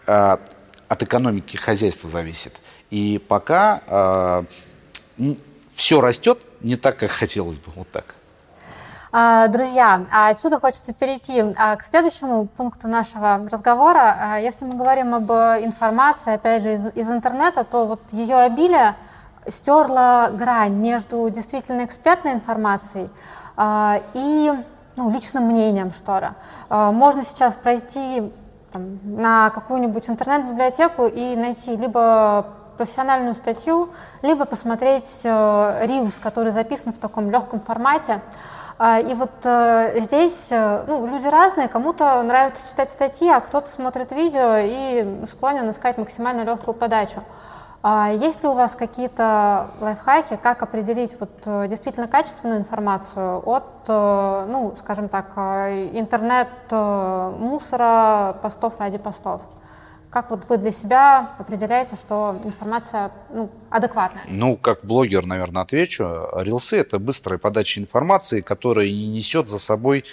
от экономики хозяйства зависит. И пока все растет не так, как хотелось бы. Вот так. Друзья, отсюда хочется перейти к следующему пункту нашего разговора. Если мы говорим об информации, опять же, из интернета, то вот ее обилие стерло грань между действительно экспертной информацией и личным мнением, что ли. Можно сейчас пройти на какую-нибудь интернет-библиотеку и найти либо профессиональную статью, либо посмотреть рилс, который записан в таком легком формате. И вот здесь люди разные, кому-то нравится читать статьи, а кто-то смотрит видео и склонен искать максимально легкую подачу. Есть ли у вас какие-то лайфхаки, как определить действительно качественную информацию от, скажем так, интернет-мусора, постов ради постов? Как вы для себя определяете, что информация адекватная? Как блогер, наверное, отвечу. Рилсы – это быстрая подача информации, которая не несет за собой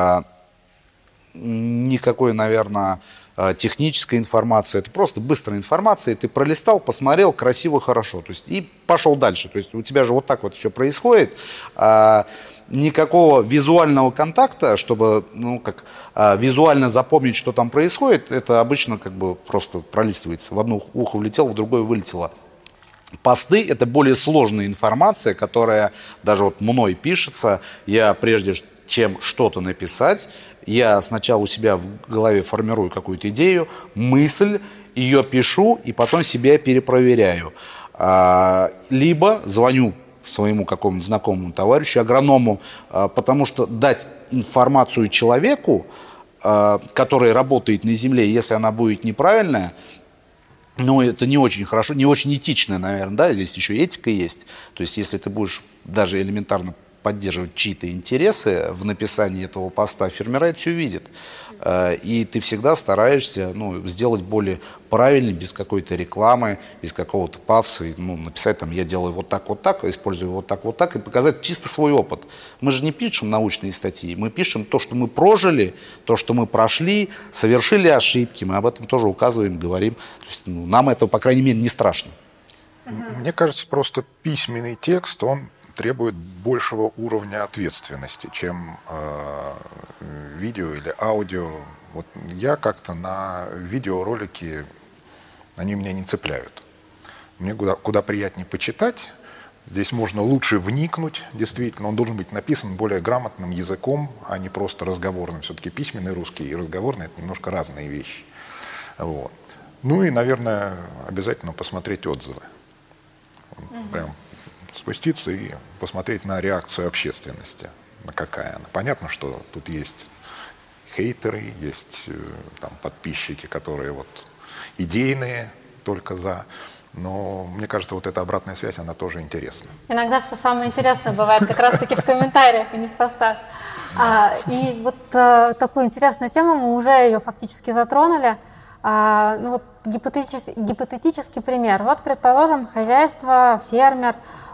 никакой, наверное, технической информации. Это просто быстрая информация. Ты пролистал, посмотрел, красиво, хорошо. То есть, и пошел дальше. То есть у тебя же вот так вот все происходит. Никакого визуального контакта, чтобы визуально запомнить, что там происходит, это обычно просто пролистывается. В одно ухо влетело, в другое вылетело. Посты – это более сложная информация, которая даже мной пишется. Я прежде чем что-то написать, я сначала у себя в голове формирую какую-то идею, мысль, ее пишу и потом себя перепроверяю. Либо звоню своему какому-нибудь знакомому товарищу, агроному, потому что дать информацию человеку, который работает на земле, если она будет неправильная, это не очень хорошо, не очень этично, наверное, да, здесь еще этика есть. То есть если ты будешь даже элементарно поддерживать чьи-то интересы в написании этого поста, фермер это все видит. И ты всегда стараешься сделать более правильно, без какой-то рекламы, без какого-то пафоса. Написать я делаю вот так, использую вот так, и показать чисто свой опыт. Мы же не пишем научные статьи, мы пишем то, что мы прожили, то, что мы прошли, совершили ошибки. Мы об этом тоже указываем, говорим. То есть, нам это, по крайней мере, не страшно. Мне кажется, просто письменный текст, он требует большего уровня ответственности, чем видео или аудио. Я как-то на видеоролики, они меня не цепляют. Мне куда приятнее почитать, Здесь можно лучше вникнуть, действительно. Он должен быть написан более грамотным языком, а не просто разговорным. Все-таки письменный русский и разговорный — это немножко разные вещи. Вот. Ну и, наверное, обязательно посмотреть отзывы. Прям спуститься и посмотреть на реакцию общественности. На какая она. Понятно, что тут есть хейтеры, есть там подписчики, которые вот идейные, только за. Но мне кажется, вот эта обратная связь, она тоже интересна. Иногда все самое интересное бывает как раз-таки в комментариях, а не в постах. И вот такую интересную тему, мы уже ее фактически затронули. Ну, вот гипотетический пример. Вот, предположим, хозяйство, фермер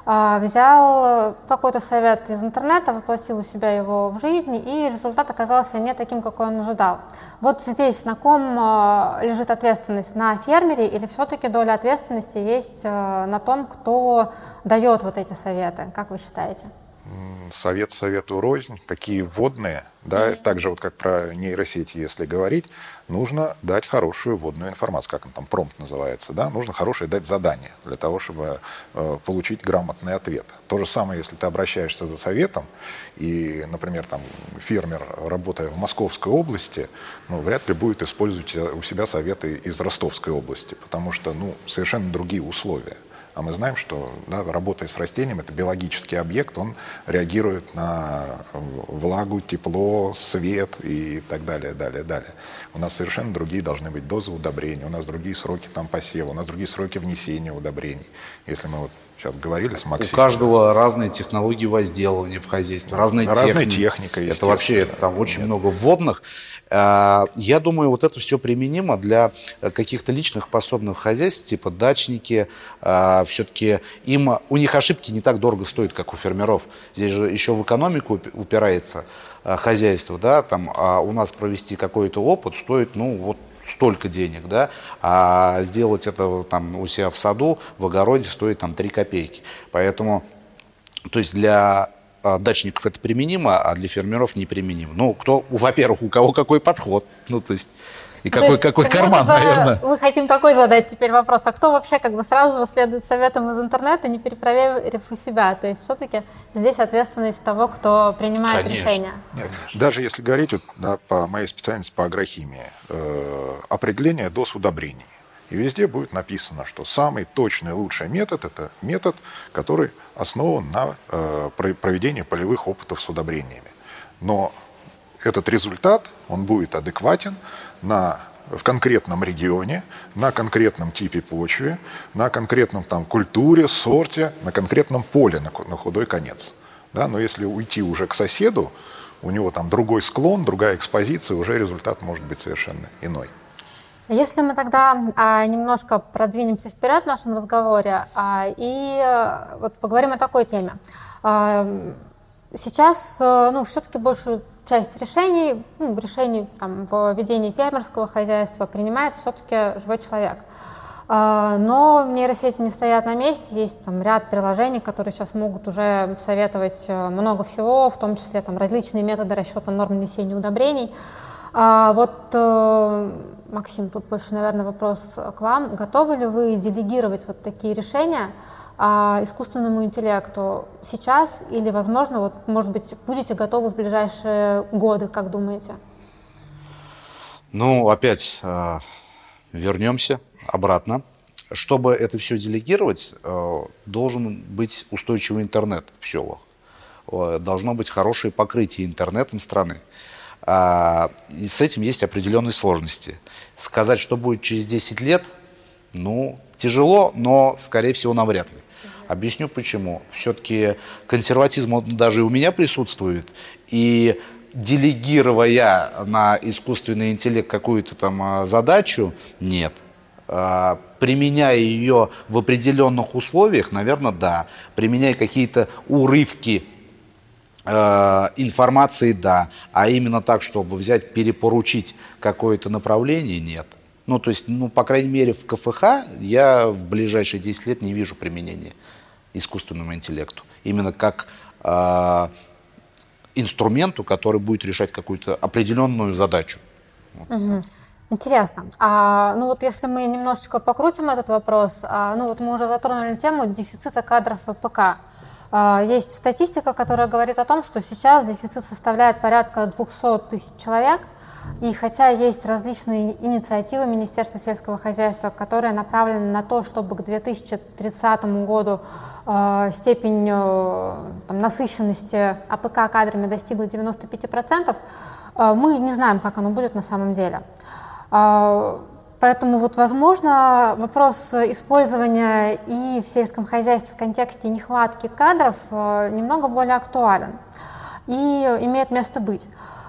взял какой-то совет из интернета, воплотил у себя его в жизнь, и результат оказался не таким, какой он ожидал. Вот здесь на ком лежит ответственность? На фермере или все-таки доля ответственности есть на том, кто дает вот эти советы? Как вы считаете? Совет совету рознь, такие вводные, да, так же вот как про нейросети, если говорить, нужно дать хорошую вводную информацию, как он там, промпт называется, да, нужно хорошее дать задание для того, чтобы получить грамотный ответ. То же самое, если ты обращаешься за советом, и, например, там, фермер, работая в Московской области, ну, вряд ли будет использовать у себя советы из Ростовской области, потому что, ну, совершенно другие условия. А мы знаем, что, да, работая с растением, это биологический объект, он реагирует на влагу, тепло, свет и так далее, далее, далее. У нас совершенно другие должны быть дозы удобрений, у нас другие сроки там посева, у нас другие сроки внесения удобрений. Если мы вот сейчас говорили с Максимом. У каждого разные технологии возделывания в хозяйстве, разная техника. Это вообще, это там очень много вводных. Я думаю, вот это все применимо для каких-то личных пособных хозяйств, типа дачники. Все-таки у них ошибки не так дорого стоят, как у фермеров. Здесь же еще в экономику упирается хозяйство, да, там, у нас провести какой-то опыт стоит, ну, вот столько денег, да, а сделать это там у себя в саду, в огороде стоит там 3 копейки. Поэтому, то есть для дачников это применимо, а для фермеров неприменимо. Ну, во-первых, у кого какой подход, ну, то есть, и какой карман, наверное. Мы хотим такой задать теперь вопрос, а кто вообще как бы сразу же следует советам из интернета, не перепроверив у себя? То есть все-таки здесь ответственность того, кто принимает решения. Нет, даже если говорить, вот, да, по моей специальности по агрохимии, определение доз удобрений. И везде будет написано, что самый точный, лучший метод – это метод, который основан на проведении полевых опытов с удобрениями. Но этот результат, он будет адекватен в конкретном регионе, на конкретном типе почвы, на конкретном там, культуре, сорте, на конкретном поле на худой конец. Да? Но если уйти уже к соседу, у него там другой склон, другая экспозиция, уже результат может быть совершенно иной. Если мы тогда немножко продвинемся вперед в нашем разговоре и вот поговорим о такой теме. Сейчас все-таки большую часть решений там, в ведении фермерского хозяйства принимает все-таки живой человек. Но нейросети не стоят на месте, есть там ряд приложений, которые сейчас могут уже советовать много всего, в том числе там, различные методы расчета норм внесения удобрений. Максим, тут больше, наверное, вопрос к вам. Готовы ли вы делегировать вот такие решения искусственному интеллекту сейчас или, возможно, вот, может быть, будете готовы в ближайшие годы, как думаете? Ну, опять вернемся обратно. Чтобы это все делегировать, должен быть устойчивый интернет в селах. Должно быть хорошее покрытие интернетом страны. И с этим есть определенные сложности. Сказать, что будет через 10 лет, ну, тяжело, но, скорее всего, навряд ли. Объясню почему. Все-таки консерватизм, он даже у меня присутствует, и делегируя на искусственный интеллект какую-то там задачу, нет. Применяя ее в определенных условиях, наверное, да. Применяя какие-то урывки информации, да, а именно так, чтобы взять, перепоручить какое-то направление, нет. Ну, то есть, по крайней мере, в КФХ я в ближайшие 10 лет не вижу применения искусственному интеллекту. Именно как инструменту, который будет решать какую-то определенную задачу. Угу. Интересно. Ну вот если мы немножечко покрутим этот вопрос, ну вот мы уже затронули тему дефицита кадров в ВПК. Есть статистика, которая говорит о том, что сейчас дефицит составляет порядка 200 тысяч человек. И хотя есть различные инициативы Министерства сельского хозяйства, которые направлены на то, чтобы к 2030 году степень насыщенности АПК кадрами достигла 95%, мы не знаем, как оно будет на самом деле. Поэтому вот, возможно, вопрос использования и в сельском хозяйстве в контексте нехватки кадров немного более актуален и имеет место быть.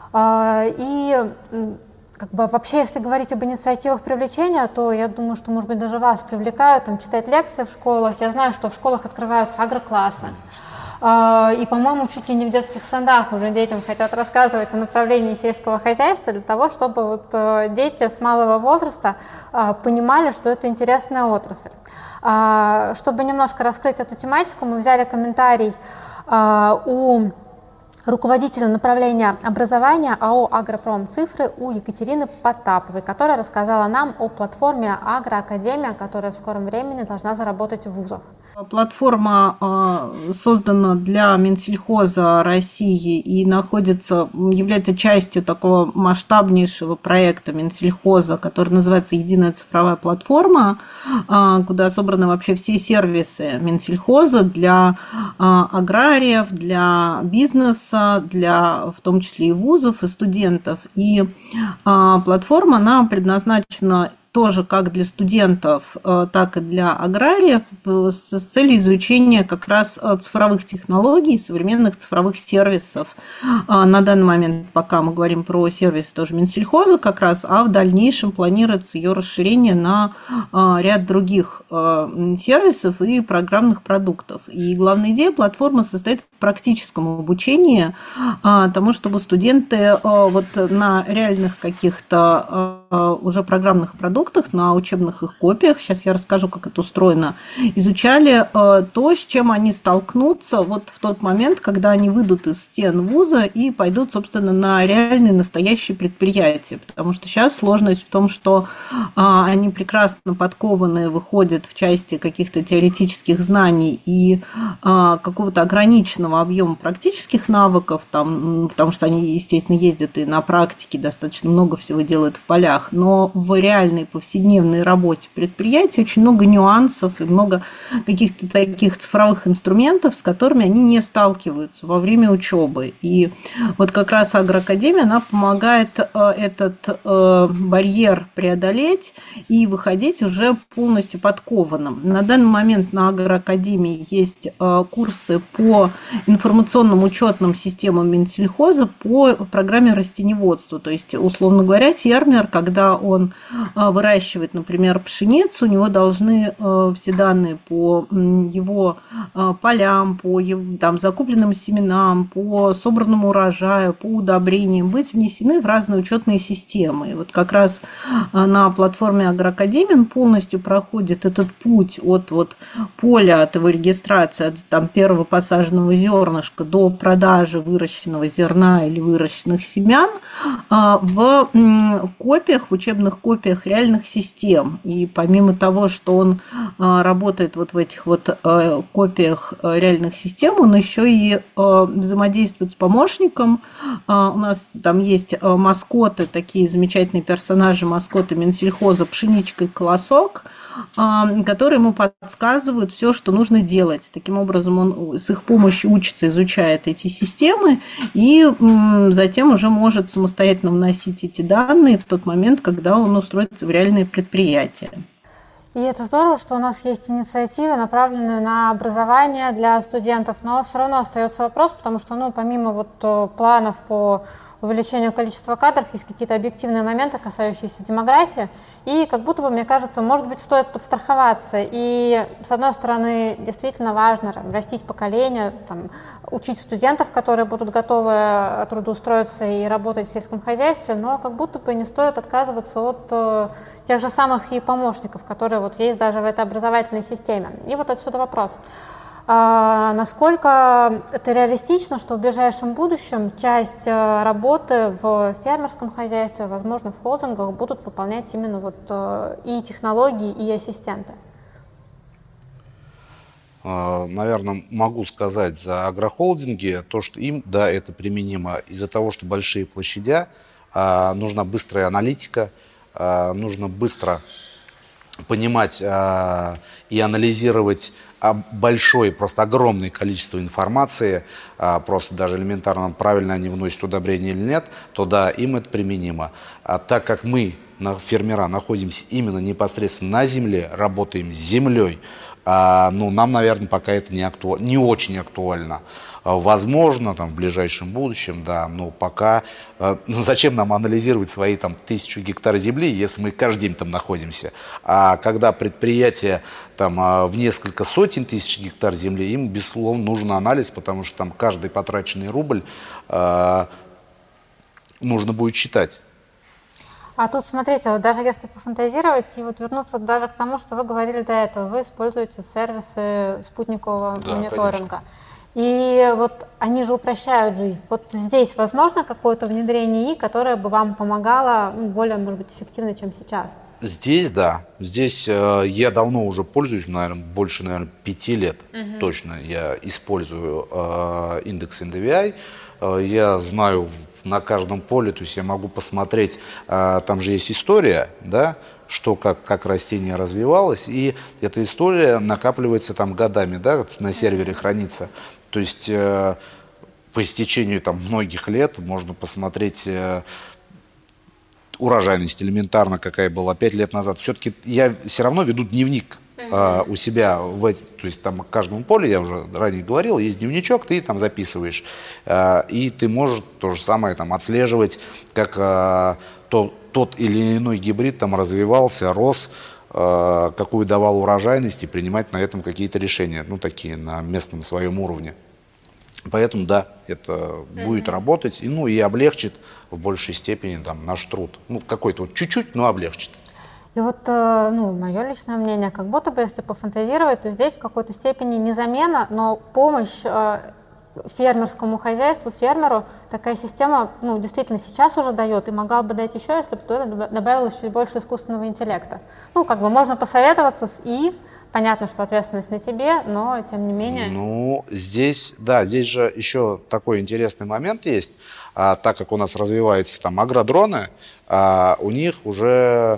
И вообще, если говорить об инициативах привлечения, то я думаю, что, может быть, даже вас привлекают читать лекции в школах. Я знаю, что в школах открываются агроклассы. И, по-моему, чуть ли не в детских садах уже детям хотят рассказывать о направлении сельского хозяйства для того, чтобы вот дети с малого возраста понимали, что это интересная отрасль. Чтобы немножко раскрыть эту тематику, мы взяли комментарий у руководителя направления образования АО «Агропром-цифры» у Екатерины Потаповой, которая рассказала нам о платформе «Агроакадемия», которая в скором времени должна заработать в вузах. Платформа создана для Минсельхоза России и является частью такого масштабнейшего проекта Минсельхоза, который называется «Единая цифровая платформа», куда собраны вообще все сервисы Минсельхоза для аграриев, для бизнеса, в том числе и вузов, и студентов. И платформа, она предназначена тоже как для студентов, так и для аграриев с целью изучения как раз цифровых технологий, современных цифровых сервисов. На данный момент, пока мы говорим про сервис тоже Минсельхоза как раз, а в дальнейшем планируется ее расширение на ряд других сервисов и программных продуктов. И главная идея платформы состоит в практическом обучении тому, чтобы студенты вот на реальных каких-то уже программных продуктах, на учебных их копиях, сейчас я расскажу, как это устроено, изучали то, с чем они столкнутся вот в тот момент, когда они выйдут из стен вуза и пойдут, собственно, на реальные настоящие предприятия. Потому что сейчас сложность в том, что они прекрасно подкованные выходят в части каких-то теоретических знаний и какого-то ограниченного объема практических навыков, потому что они, естественно, ездят и на практике достаточно много всего делают в полях, но в реальной повседневной работе предприятия очень много нюансов и много каких-то таких цифровых инструментов, с которыми они не сталкиваются во время учебы. И вот как раз Агроакадемия, она помогает этот барьер преодолеть и выходить уже полностью подкованным. На данный момент на Агроакадемии есть курсы по информационным учетным системам Минсельхоза по программе растениеводства. То есть, условно говоря, фермер, когда он выращивает, например, пшеницу, у него должны все данные по его полям, по его, закупленным семенам, по собранному урожаю, по удобрениям быть внесены в разные учетные системы. И вот как раз на платформе Агроакадемии он полностью проходит этот путь от поля, от его регистрации, от первого посаженного зернышка до продажи выращенного зерна или выращенных семян в копиях, в учебных копиях реальных систем. И помимо того, что он работает в этих копиях реальных систем, он еще и взаимодействует с помощником. У нас там есть маскоты, такие замечательные персонажи, маскоты Минсельхоза, Пшеничка и Колосок, которые ему подсказывают все, что нужно делать. Таким образом, он с их помощью учится, изучает эти системы и затем уже может самостоятельно вносить эти данные в тот момент, когда он устроится в реальное предприятие. И это здорово, что у нас есть инициативы, направленные на образование для студентов, но все равно остается вопрос, потому что, помимо планов по увеличению количества кадров, есть какие-то объективные моменты, касающиеся демографии, и как будто бы, мне кажется, может быть, стоит подстраховаться. И, с одной стороны, действительно важно растить поколение, учить студентов, которые будут готовы трудоустроиться и работать в сельском хозяйстве, но как будто бы не стоит отказываться от тех же самых и помощников, которые есть даже в этой образовательной системе. И отсюда вопрос. Насколько это реалистично, что в ближайшем будущем часть работы в фермерском хозяйстве, возможно, в холдингах будут выполнять именно вот и технологии, и ассистенты? Наверное, могу сказать за агрохолдинги, то, что им, да, это применимо из-за того, что большие площадя, нужна быстрая аналитика, нужно быстро понимать и анализировать большое, просто огромное количество информации, просто даже элементарно, правильно они вносят удобрения или нет, то да, им это применимо. А так как мы, фермера, находимся именно непосредственно на земле, работаем с землей, ну, нам, наверное, пока это не очень актуально. Возможно, там, в ближайшем будущем, да, но пока зачем нам анализировать свои там 1000 гектар земли, если мы каждый день там находимся. А когда предприятие там в несколько сотен тысяч гектар земли, им, безусловно, нужен анализ, потому что там каждый потраченный рубль нужно будет считать. А тут, смотрите, вот даже если пофантазировать и вот вернуться даже к тому, что вы говорили до этого, вы используете сервисы спутникового мониторинга. Конечно. И вот они же упрощают жизнь. Вот здесь возможно какое-то внедрение ИИ, которое бы вам помогало более, может быть, эффективно, чем сейчас? Здесь, да. Здесь я давно уже пользуюсь, наверное, больше, 5 лет точно я использую индекс NDVI. Я знаю на каждом поле, то есть я могу посмотреть, там же есть история, да, что как растение развивалось, и эта история накапливается там годами, да, на сервере хранится. То есть по истечению там многих лет можно посмотреть урожайность элементарно, какая была 5 лет назад. Все-таки я все равно веду дневник у себя, то есть там к каждому полю, я уже ранее говорил, есть дневничок, ты там записываешь, и ты можешь то же самое там отслеживать, как тот или иной гибрид там развивался, рос, какую давал урожайность, и принимать на этом какие-то решения, ну такие на местном своем уровне. Поэтому да, это будет работать, и облегчит в большей степени там наш труд, ну какой-то вот чуть-чуть, но облегчит. И вот, мое личное мнение, как будто бы, если пофантазировать, то здесь в какой-то степени не замена, но помощь фермерскому хозяйству, фермеру такая система, действительно сейчас уже дает и могла бы дать еще, если бы туда добавилось чуть больше искусственного интеллекта. Можно посоветоваться с ИИ, понятно, что ответственность на тебе, но тем не менее. Здесь же еще такой интересный момент есть, так как у нас развиваются там агродроны, у них уже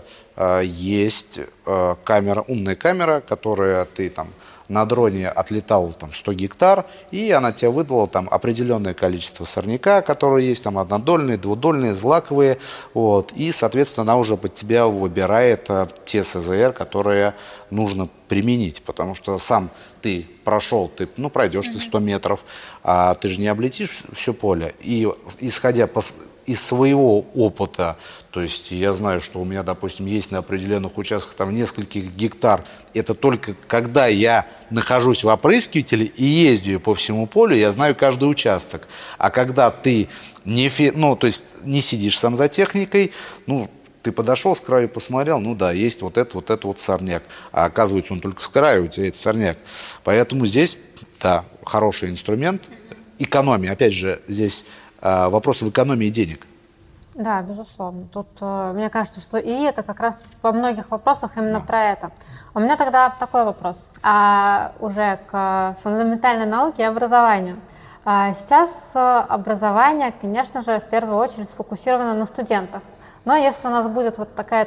есть умная камера, которая ты там на дроне отлетал там 100 гектар, и она тебе выдала там определенное количество сорняка, которые есть, там однодольные, двудольные, злаковые, и, соответственно, она уже под тебя выбирает те СЗР, которые нужно применить, потому что сам ты прошел, пройдешь ты 100 метров, а ты же не облетишь все поле, и исходя из своего опыта, то есть я знаю, что у меня, допустим, есть на определенных участках там нескольких гектар, это только когда я нахожусь в опрыскивателе и ездию по всему полю, я знаю каждый участок. А когда ты не сидишь сам за техникой, ты подошел с краю, посмотрел, есть вот этот сорняк, а оказывается он только с краю, у тебя это сорняк. Поэтому здесь, да, хороший инструмент, экономия, опять же, здесь вопрос в экономии денег. Да, безусловно. Тут мне кажется, что и это как раз во многих вопросах именно про это. У меня тогда такой вопрос, уже к фундаментальной науке и образованию. Сейчас образование, конечно же, в первую очередь сфокусировано на студентах. Но если у нас будет вот такая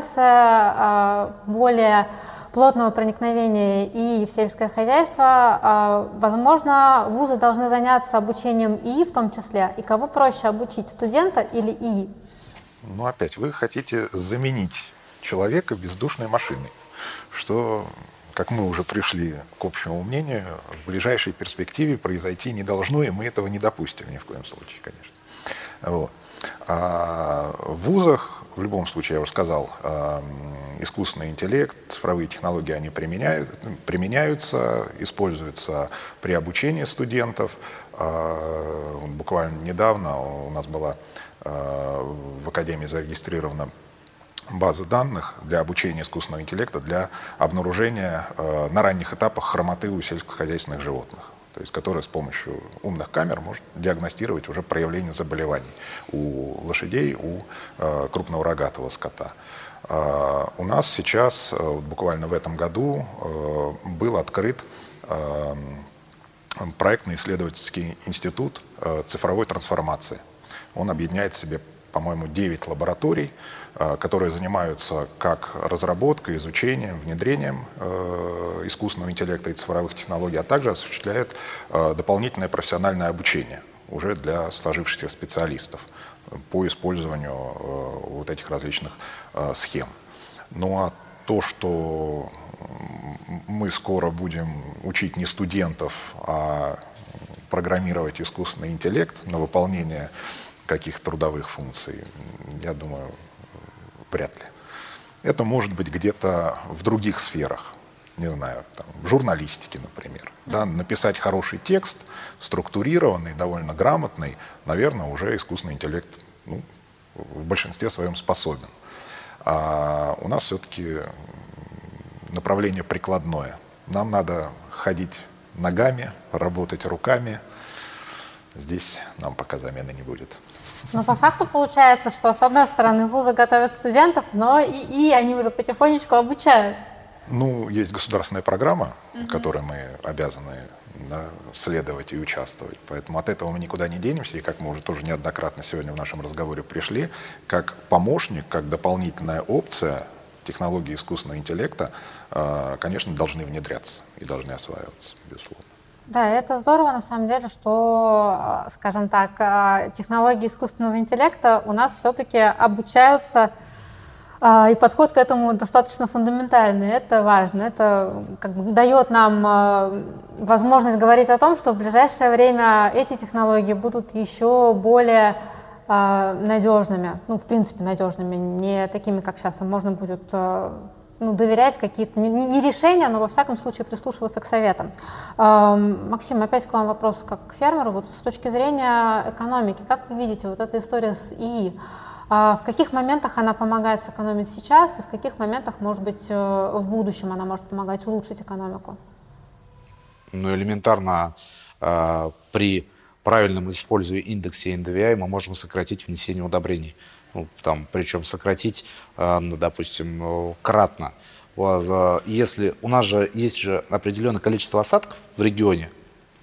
тенденция более плотного проникновения и в сельское хозяйство, возможно, вузы должны заняться обучением ИИ в том числе. И кого проще обучить, студента или ИИ? Опять, вы хотите заменить человека бездушной машиной, что, как мы уже пришли к общему мнению, в ближайшей перспективе произойти не должно, и мы этого не допустим ни в коем случае, конечно. А в вузах, в любом случае, я уже сказал, искусственный интеллект, цифровые технологии, они применяются, используются при обучении студентов. Буквально недавно у нас была в Академии зарегистрирована базы данных для обучения искусственного интеллекта, для обнаружения на ранних этапах хромоты у сельскохозяйственных животных, то есть которые с помощью умных камер может диагностировать уже проявление заболеваний у лошадей, у крупного рогатого скота. У нас сейчас, буквально в этом году, был открыт проектно-исследовательский институт цифровой трансформации. Он объединяет в себе, по-моему, 9 лабораторий, которые занимаются как разработкой, изучением, внедрением искусственного интеллекта и цифровых технологий, а также осуществляют дополнительное профессиональное обучение уже для сложившихся специалистов по использованию вот этих различных схем. Ну а то, что мы скоро будем учить не студентов, а программировать искусственный интеллект на выполнение каких-то трудовых функций, я думаю, вряд ли. Это может быть где-то в других сферах, не знаю, там, в журналистике, например. Да, написать хороший текст, структурированный, довольно грамотный, наверное, уже искусственный интеллект в большинстве своем способен. А у нас все-таки направление прикладное. Нам надо ходить ногами, работать руками. Здесь нам пока замены не будет. Но по факту получается, что с одной стороны вузы готовят студентов, но и они уже потихонечку обучают. Ну, есть государственная программа, в которой мы обязаны следовать и участвовать. Поэтому от этого мы никуда не денемся. И как мы уже тоже неоднократно сегодня в нашем разговоре пришли, как помощник, как дополнительная опция технологии искусственного интеллекта, конечно, должны внедряться и должны осваиваться, безусловно. Да, это здорово на самом деле, что, скажем так, технологии искусственного интеллекта у нас все-таки обучаются, и подход к этому достаточно фундаментальный. Это важно. Это как бы дает нам возможность говорить о том, что в ближайшее время эти технологии будут еще более надежными, в принципе, надежными, не такими, как сейчас, можно будет доверять какие-то, не решения, но во всяком случае прислушиваться к советам. Максим, опять к вам вопрос как к фермеру. Вот с точки зрения экономики, как вы видите вот эта история с ИИ? В каких моментах она помогает сэкономить сейчас, и в каких моментах, может быть, в будущем она может помогать улучшить экономику? Ну, элементарно при правильном использовании индекса NDVI мы можем сократить внесение удобрений. Причем сократить, допустим, кратно. Если у нас же есть определенное количество осадков в регионе,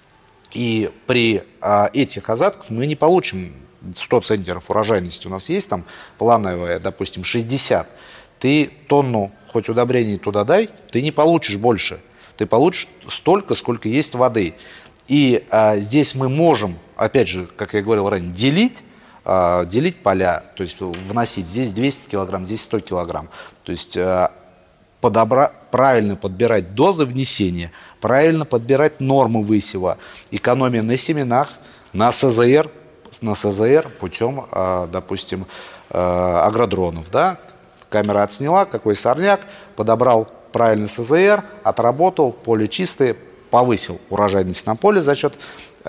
и при этих осадках мы не получим 100 центнеров урожайности. У нас есть там плановая, допустим, 60. Ты тонну хоть удобрений туда дай, ты не получишь больше. Ты получишь столько, сколько есть воды. И здесь мы можем, опять же, как я говорил ранее, делить поля, то есть вносить здесь 200 килограмм, здесь 100 килограмм. То есть правильно подбирать дозы внесения, правильно подбирать нормы высева, экономия на семенах, на СЗР путем, допустим, агродронов. Да? Камера отсняла, какой сорняк, подобрал правильный СЗР, отработал, поле чистое, повысил урожайность на поле за счет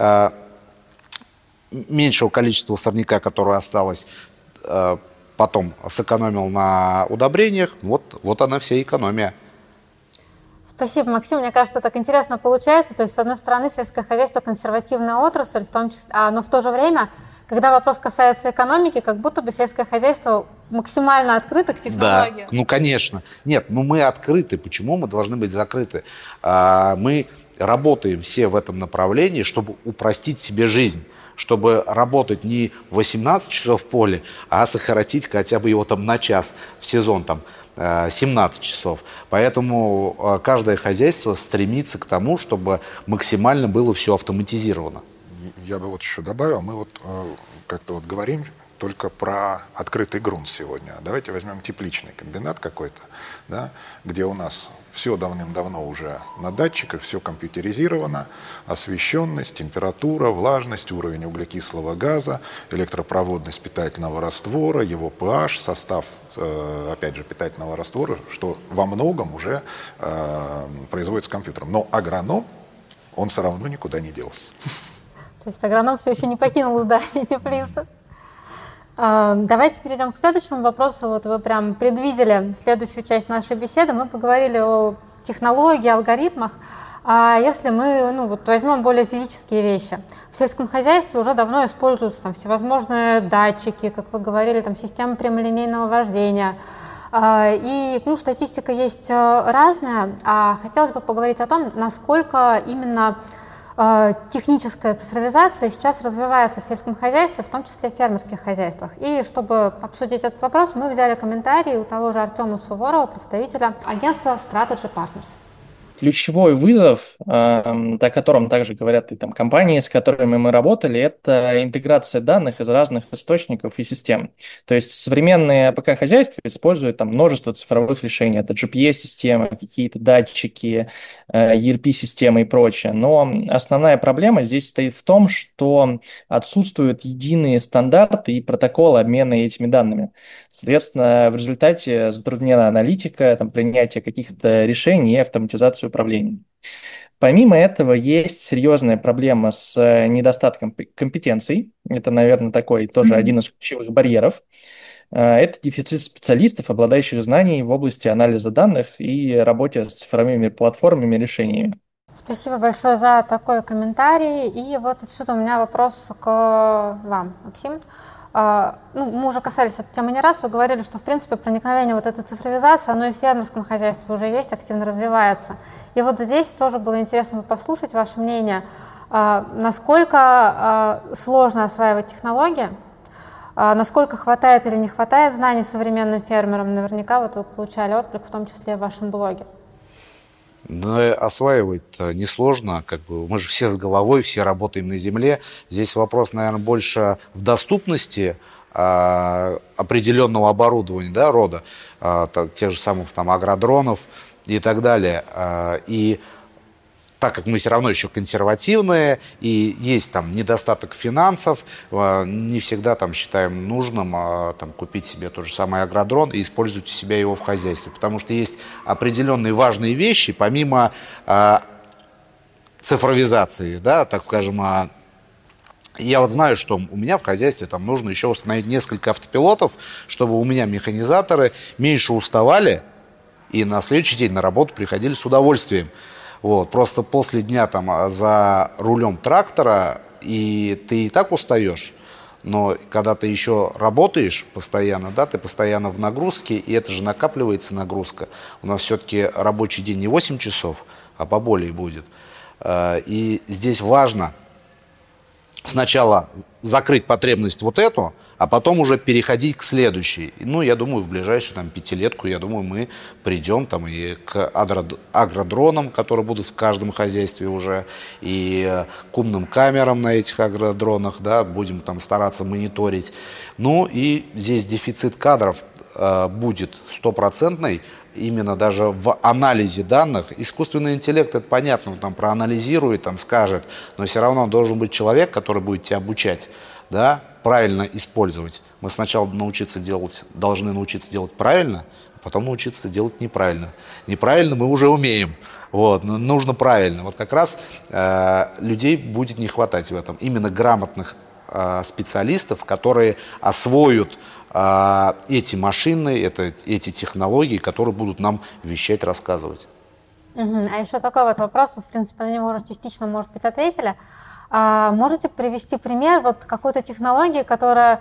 меньшего количества сорняка, которое осталось, потом сэкономил на удобрениях. Вот она вся экономия. Спасибо, Максим. Мне кажется, так интересно получается. То есть, с одной стороны, сельское хозяйство консервативная отрасль, в том числе, но в то же время, когда вопрос касается экономики, как будто бы сельское хозяйство максимально открыто к технологиям. Да, конечно. Нет, мы открыты. Почему мы должны быть закрыты? Мы работаем все в этом направлении, чтобы упростить себе жизнь, чтобы работать не 18 часов в поле, а сократить хотя бы его на час в сезон, 17 часов. Поэтому каждое хозяйство стремится к тому, чтобы максимально было все автоматизировано. Я бы еще добавил, мы как-то говорим только про открытый грунт сегодня. Давайте возьмем тепличный комбинат какой-то, да, где у нас все давным-давно уже на датчиках, все компьютеризировано, освещенность, температура, влажность, уровень углекислого газа, электропроводность питательного раствора, его pH, состав, опять же, питательного раствора, что во многом уже производится компьютером. Но агроном, он все равно никуда не делся. То есть агроном все еще не покинул здание теплицы. Давайте перейдем к следующему вопросу. Вот вы прям предвидели следующую часть нашей беседы. Мы поговорили о технологии, алгоритмах. А если мы возьмем более физические вещи, в сельском хозяйстве уже давно используются там всевозможные датчики, как вы говорили, там системы прямолинейного вождения. И статистика есть разная, а хотелось бы поговорить о том, насколько именно техническая цифровизация сейчас развивается в сельском хозяйстве, в том числе в фермерских хозяйствах. И чтобы обсудить этот вопрос, мы взяли комментарий у того же Артема Суворова, представителя агентства Strategy Partners. Ключевой вызов, о котором также говорят и там компании, с которыми мы работали, это интеграция данных из разных источников и систем. То есть современные АПК-хозяйства используют там множество цифровых решений. Это GPS-системы, какие-то датчики, ERP-системы и прочее. Но основная проблема здесь стоит в том, что отсутствуют единые стандарты и протоколы обмена этими данными. Соответственно, в результате затруднена аналитика, принятие каких-то решений и автоматизация управления. Помимо этого, есть серьезная проблема с недостатком компетенций. Это, наверное, такой тоже один из ключевых барьеров. Это дефицит специалистов, обладающих знаниями в области анализа данных и работе с цифровыми платформами и решениями. Спасибо большое за такой комментарий. И вот отсюда у меня вопрос к вам, Максим. Мы уже касались этой темы не раз, вы говорили, что в принципе проникновение вот этой цифровизации, оно и в фермерском хозяйстве уже есть, активно развивается. И вот здесь тоже было интересно послушать ваше мнение, насколько сложно осваивать технологии, насколько хватает или не хватает знаний современным фермерам. Наверняка вот вы получали отклик, в том числе в вашем блоге. Но осваивать-то несложно, мы же все с головой, все работаем на земле. Здесь вопрос, наверное, больше в доступности определенного оборудования, рода, тех же самых агродронов и так далее. И так как мы все равно еще консервативные, и есть недостаток финансов, не всегда считаем нужным купить себе тот же самый агродрон и использовать у себя его в хозяйстве. Потому что есть определенные важные вещи, помимо цифровизации, так скажем. Я знаю, что у меня в хозяйстве нужно еще установить несколько автопилотов, чтобы у меня механизаторы меньше уставали и на следующий день на работу приходили с удовольствием. Просто после дня за рулем трактора, и ты и так устаешь, но когда ты еще работаешь постоянно, ты постоянно в нагрузке, и это же накапливается нагрузка. У нас все-таки рабочий день не 8 часов, а поболее будет. И здесь важно сначала закрыть потребность эту, а потом уже переходить к следующей. Я думаю, в ближайшую пятилетку, мы придем и к агродронам, которые будут в каждом хозяйстве уже, и к умным камерам на этих агродронах, будем стараться мониторить. И здесь дефицит кадров будет стопроцентный, именно даже в анализе данных. Искусственный интеллект, это понятно, он проанализирует, скажет, но все равно должен быть человек, который будет тебя обучать, правильно использовать. Мы сначала должны научиться делать правильно, а потом научиться делать неправильно. Неправильно мы уже умеем, но нужно правильно. Как раз людей будет не хватать в этом. Именно грамотных специалистов, которые освоят эти машины, эти технологии, которые будут нам вещать, рассказывать. А еще такой вопрос, в принципе, на него уже частично, может быть, ответили. Можете привести пример какой-то технологии, которая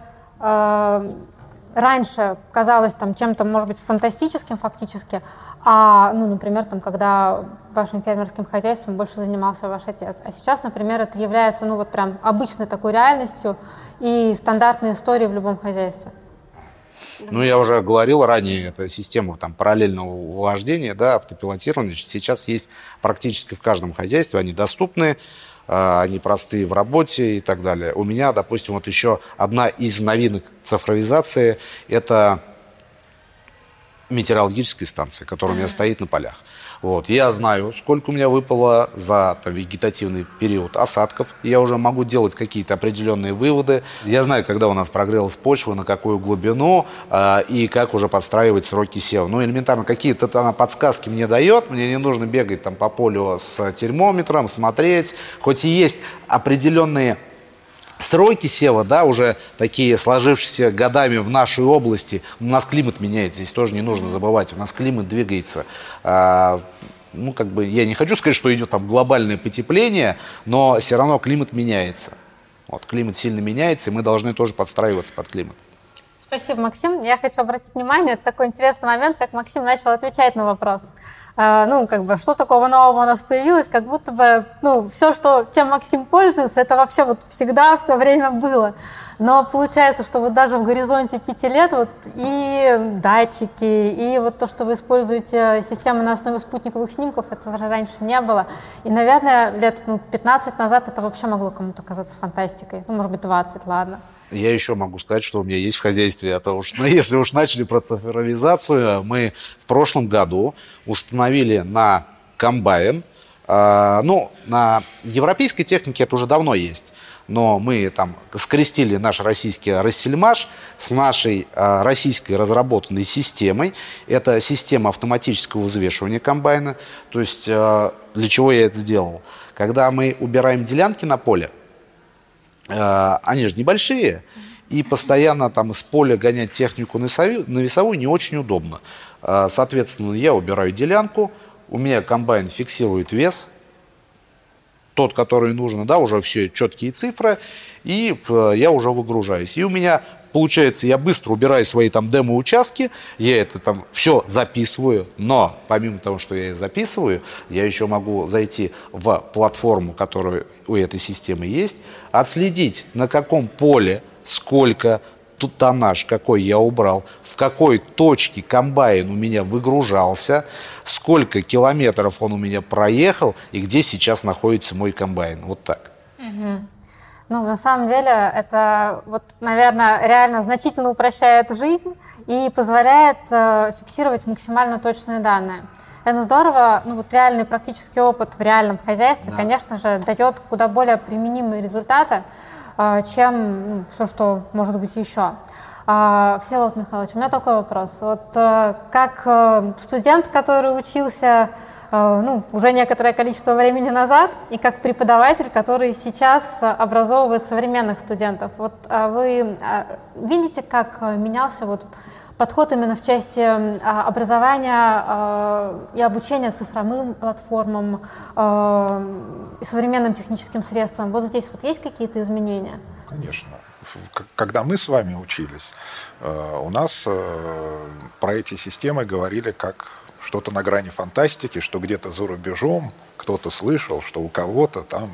раньше казалась чем-то, может быть, фантастическим фактически, например, когда вашим фермерским хозяйством больше занимался ваш отец. А сейчас, например, это является, прям обычной такой реальностью и стандартной историей в любом хозяйстве. Я уже говорил ранее, это система параллельного вождения, автопилотирования. Сейчас есть практически в каждом хозяйстве, они доступны, они простые в работе и так далее. У меня, допустим, еще одна из новинок цифровизации – это метеорологическая станция, которая у меня стоит на полях. Я знаю, сколько у меня выпало за вегетативный период осадков. Я уже могу делать какие-то определенные выводы. Я знаю, когда у нас прогрелась почва, на какую глубину и как уже подстраивать сроки сева. Элементарно какие-то подсказки мне дает. Мне не нужно бегать по полю с термометром, смотреть. Хоть и есть определенные Стройки сева, да, уже такие сложившиеся годами в нашей области. У нас климат меняется, здесь тоже не нужно забывать. У нас климат двигается. Ну, как бы, я не хочу сказать, что идет там глобальное потепление, но все равно климат меняется. Вот, климат сильно меняется, и мы должны тоже подстраиваться под климат. Спасибо, Максим. Я хочу обратить внимание, это такой интересный момент, как Максим начал отвечать на вопрос. Ну, как бы, что такого нового у нас появилось, как будто бы, ну, все, чем Максим пользуется, это вообще вот всегда, все время было. Но получается, что вот даже в горизонте 5 лет вот и датчики, и вот то, что вы используете системы на основе спутниковых снимков, этого же раньше не было. И, наверное, лет 15 назад это вообще могло кому-то казаться фантастикой. Ну, может быть, 20, ладно. Я еще могу сказать, что у меня есть в хозяйстве. Если уж начали про цифровизацию, мы в прошлом году установили на комбайн, ну, на европейской технике это уже давно есть, но мы там скрестили наш российский Россельмаш с нашей российской разработанной системой. Это система автоматического взвешивания комбайна. То есть для чего я это сделал? Когда мы убираем делянки на поле, они же небольшие, и постоянно там из поля гонять технику на весовую не очень удобно. Соответственно, я убираю делянку, у меня комбайн фиксирует вес, тот, который нужно, да, уже все четкие цифры, и я уже выгружаюсь. И у меня получается, я быстро убираю свои там демо-участки, я это там все записываю, но помимо того, что я записываю, я еще могу зайти в платформу, которая у этой системы есть, отследить, на каком поле, сколько, тут тоннаж какой я убрал, в какой точке комбайн у меня выгружался, сколько километров он у меня проехал и где сейчас находится мой комбайн. Вот так. Ну, на самом деле, это, вот, наверное, реально значительно упрощает жизнь и позволяет фиксировать максимально точные данные. Это здорово, ну вот реальный практический опыт в реальном хозяйстве, да, конечно же, дает куда более применимые результаты, чем все, что может быть еще. Всеволод Михайлович, у меня такой вопрос. Вот как студент, который учился уже некоторое количество времени назад, и как преподаватель, который сейчас образовывает современных студентов, вот вы видите, как менялся вот подход именно в части образования и обучения цифровым платформам и современным техническим средствам? Вот здесь вот есть какие-то изменения? Конечно. Когда мы с вами учились, у нас про эти системы говорили как что-то на грани фантастики, что где-то за рубежом кто-то слышал, что у кого-то там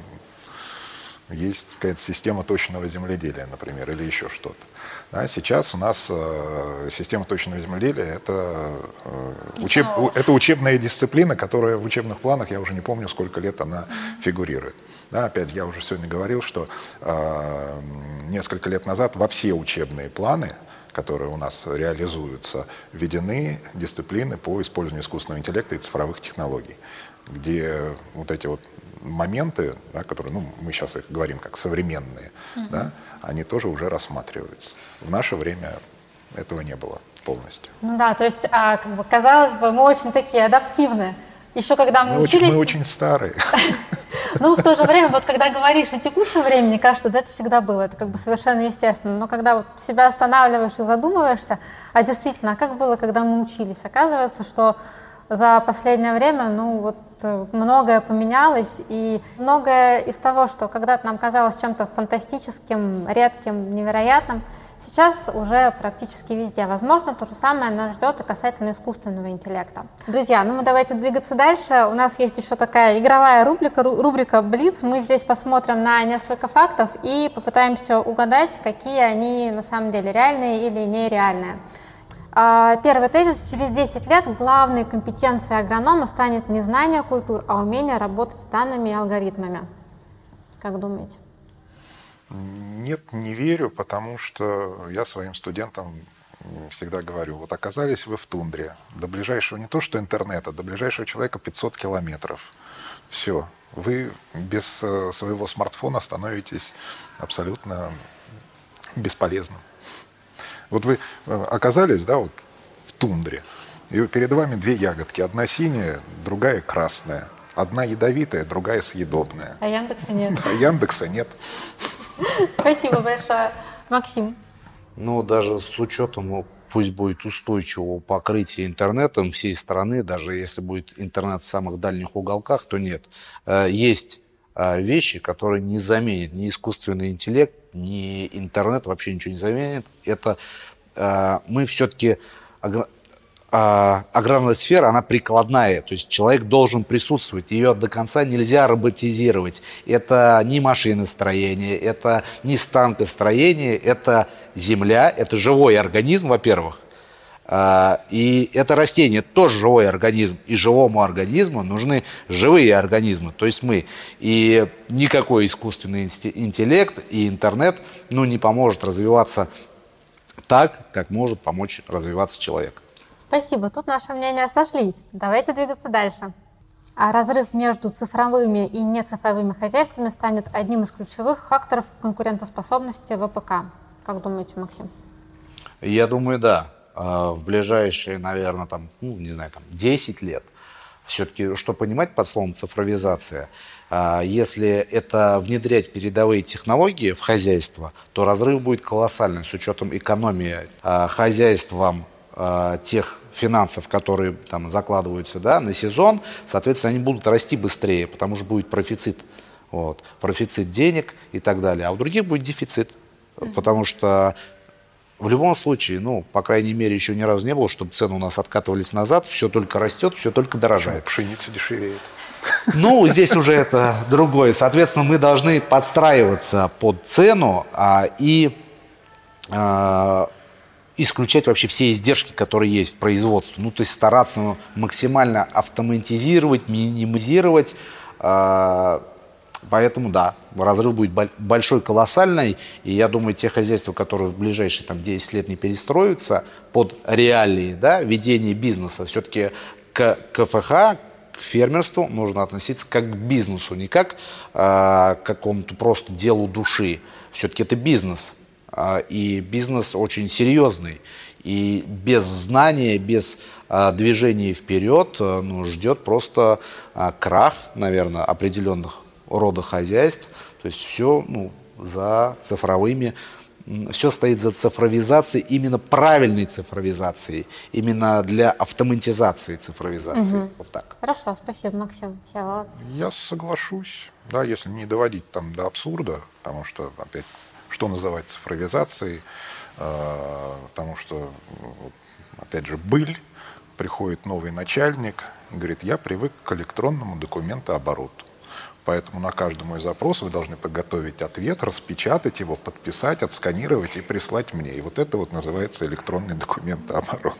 есть какая-то система точного земледелия, например, или еще что-то. Да, сейчас у нас система точного земледелия — это учебная дисциплина, которая в учебных планах, я уже не помню, сколько лет она фигурирует. Да, опять, я уже сегодня говорил, что несколько лет назад во все учебные планы, которые у нас реализуются, введены дисциплины по использованию искусственного интеллекта и цифровых технологий, где вот эти вот моменты, да, которые, мы сейчас их говорим как современные, да, они тоже уже рассматриваются. В наше время этого не было полностью. Ну да, то есть, как бы, казалось бы, мы очень такие адаптивные. Еще когда мы учились... Мы очень старые. Ну, в то же время, вот когда говоришь о текущем времени, кажется, да, это всегда было, это как бы совершенно естественно. Но когда вот себя останавливаешь и задумываешься, а действительно, как было, когда мы учились? Оказывается, что за последнее время, многое поменялось, и многое из того, что когда-то нам казалось чем-то фантастическим, редким, невероятным, сейчас уже практически везде. Возможно, то же самое нас ждет и касательно искусственного интеллекта. Друзья, мы давайте двигаться дальше. У нас есть еще такая игровая рубрика «Блиц». Мы здесь посмотрим на несколько фактов и попытаемся угадать, какие они на самом деле реальные или нереальные. Первый тезис. Через 10 лет главной компетенцией агронома станет не знание культур, а умение работать с данными и алгоритмами. Как думаете? Нет, не верю, потому что я своим студентам всегда говорю, вот оказались вы в тундре, до ближайшего не то что интернета, до ближайшего человека 500 километров. Все, вы без своего смартфона становитесь абсолютно бесполезным. Вот вы оказались, да, вот в тундре, и перед вами две ягодки, одна синяя, другая красная. Одна ядовитая, другая съедобная. А Яндекса нет. А Яндекса нет. Спасибо большое. Максим. Ну, даже с учетом, ну, пусть будет устойчивого покрытия интернетом всей страны, даже если будет интернет в самых дальних уголках, то нет. Есть вещи, которые не заменят ни искусственный интеллект, ни интернет, вообще ничего не заменит. Это мы все-таки... аграрная сфера, она прикладная, то есть человек должен присутствовать, ее до конца нельзя роботизировать. Это не машиностроение, это не станкостроение, это земля, это живой организм, во-первых, и это растение тоже живой организм, и живому организму нужны живые организмы, то есть мы. И никакой искусственный интеллект и интернет, ну, не поможет развиваться так, как может помочь развиваться человек. Спасибо. Тут наши мнения сошлись. Давайте двигаться дальше. А разрыв между цифровыми и нецифровыми хозяйствами станет одним из ключевых факторов конкурентоспособности ВПК. Как думаете, Максим? Я думаю, да. В ближайшие, наверное, там, ну, не знаю, там 10 лет. Все-таки, что понимать под словом цифровизация? Если это внедрять передовые технологии в хозяйство, то разрыв будет колоссальным с учетом экономии хозяйством тех финансов, которые там закладываются, да, на сезон, соответственно, они будут расти быстрее, потому что будет профицит, вот, профицит денег и так далее. А у других будет дефицит, потому что в любом случае, ну, по крайней мере, еще ни разу не было, чтобы цены у нас откатывались назад, все только растет, все только дорожает. Пшеница дешевеет. Ну, здесь уже это другое. Соответственно, мы должны подстраиваться под цену и исключать вообще все издержки, которые есть в производстве. Ну, то есть стараться максимально автоматизировать, минимизировать. Поэтому, да, разрыв будет большой, колоссальный. И я думаю, те хозяйства, которые в ближайшие там, 10 лет не перестроятся под реалии, да, ведения бизнеса, все-таки к КФХ, к фермерству нужно относиться как к бизнесу, не как к какому-то просто делу души. Все-таки это бизнес. И бизнес очень серьезный. И без знания, без движения вперед, ну, ждет просто крах, наверное, определенных родов хозяйств. То есть все, ну, за цифровыми, все стоит за цифровизацией, именно правильной цифровизацией, именно для автоматизации цифровизации. Угу. Вот так. Хорошо, спасибо, Максим. Всеволод. Я соглашусь, да, если не доводить там до абсурда, потому что, опять, что называть цифровизацией, потому что, опять же, быль, приходит новый начальник, говорит, я привык к электронному документообороту. Поэтому на каждый мой запрос вы должны подготовить ответ, распечатать его, подписать, отсканировать и прислать мне. И вот это вот называется электронный документооборот.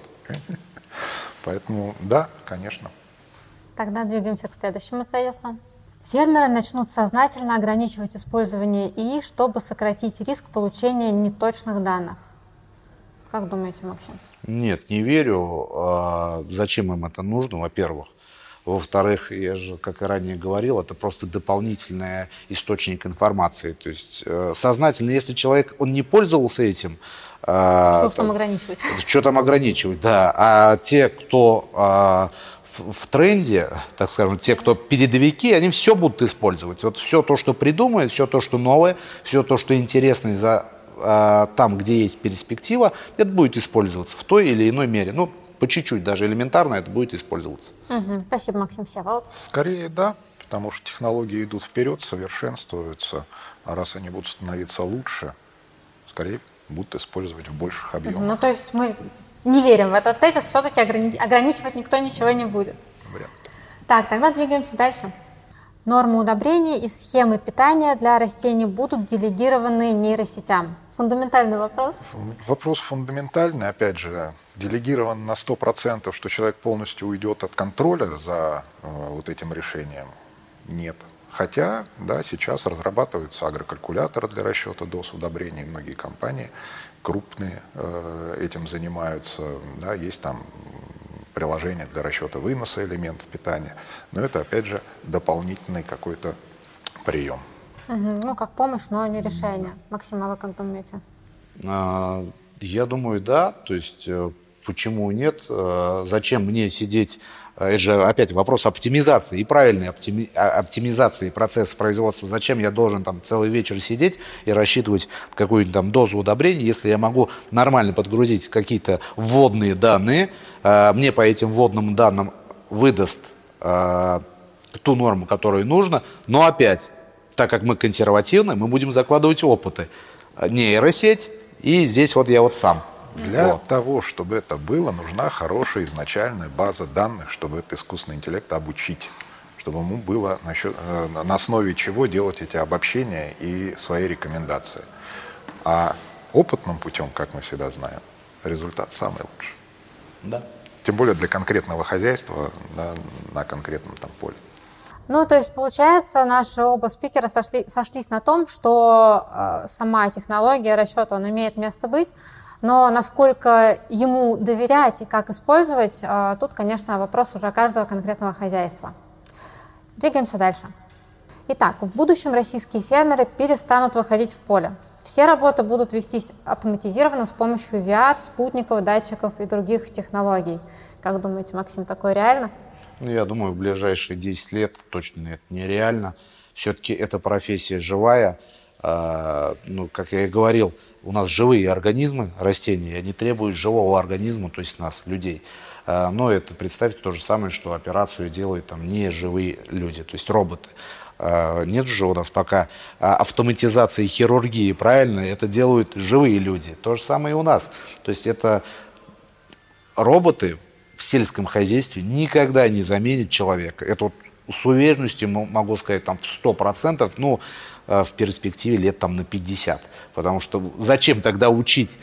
Поэтому да, конечно. Тогда двигаемся к следующему тезису. Фермеры начнут сознательно ограничивать использование ИИ, чтобы сократить риск получения неточных данных. Как думаете, Максим? Нет, не верю. Зачем им это нужно, во-первых? Во-вторых, я же, как и ранее говорил, это просто дополнительный источник информации. То есть сознательно, если человек, он не пользовался этим... Что там ограничивать? Что там ограничивать, да. А те, кто в тренде, так скажем, те, кто передовики, они все будут использовать. Вот все то, что придумают, все то, что новое, все то, что интересно там, где есть перспектива, это будет использоваться в той или иной мере. Ну, по чуть-чуть, даже элементарно это будет использоваться. Угу. Спасибо, Максим. Всеволод. Скорее, да, потому что технологии идут вперед, совершенствуются, а раз они будут становиться лучше, скорее будут использовать в больших объемах. Ну, то есть мы не верим в этот тезис, все-таки ограничивать никто ничего не будет. Вряд ли. Так, тогда двигаемся дальше. Нормы удобрений и схемы питания для растений будут делегированы нейросетям. Фундаментальный вопрос. Вопрос фундаментальный, опять же, делегирован на 100%, что человек полностью уйдет от контроля за вот этим решением. Нет. Хотя, да, сейчас разрабатываются агрокалькуляторы для расчета доз удобрений. Многие компании крупные этим занимаются. Да, есть там приложение для расчета выноса элементов питания. Но это, опять же, дополнительный какой-то прием. Угу. Ну, как помощь, но не решение. Максим, а вы как думаете? Я думаю, да. То есть почему нет? Зачем мне сидеть? Это же опять вопрос оптимизации и правильной оптимизации процесса производства. Зачем я должен там целый вечер сидеть и рассчитывать какую-нибудь там дозу удобрений, если я могу нормально подгрузить какие-то вводные данные, мне по этим вводным данным выдаст ту норму, которую нужно, но опять, так как мы консервативны, мы будем закладывать опыты. Нейросеть, и здесь вот я вот сам. Для того, чтобы это было, нужна хорошая изначальная база данных, чтобы этот искусственный интеллект обучить, чтобы ему было на основе чего делать эти обобщения и свои рекомендации. А опытным путем, как мы всегда знаем, результат самый лучший. Да. Тем более для конкретного хозяйства, да, на конкретном там поле. Ну, то есть, получается, наши оба спикера сошлись на том, что сама технология расчета, он имеет место быть, но насколько ему доверять и как использовать, тут, конечно, вопрос уже каждого конкретного хозяйства. Двигаемся дальше. Итак, в будущем российские фермеры перестанут выходить в поле. Все работы будут вестись автоматизированно с помощью VR, спутников, датчиков и других технологий. Как думаете, Максим, такое реально? Ну, я думаю, в ближайшие 10 лет точно это нереально. Все-таки эта профессия живая. Ну, как я и говорил, у нас живые организмы, растения, они требуют живого организма, то есть нас, людей. Но это, представьте, то же самое, что операцию делают там не живые люди, то есть роботы. Нет же у нас пока автоматизации хирургии, правильно? Это делают живые люди. То же самое и у нас. То есть это роботы в сельском хозяйстве никогда не заменят человека. Это вот с уверенностью могу сказать там в 100%, ну, в перспективе лет там на 50. Потому что зачем тогда учить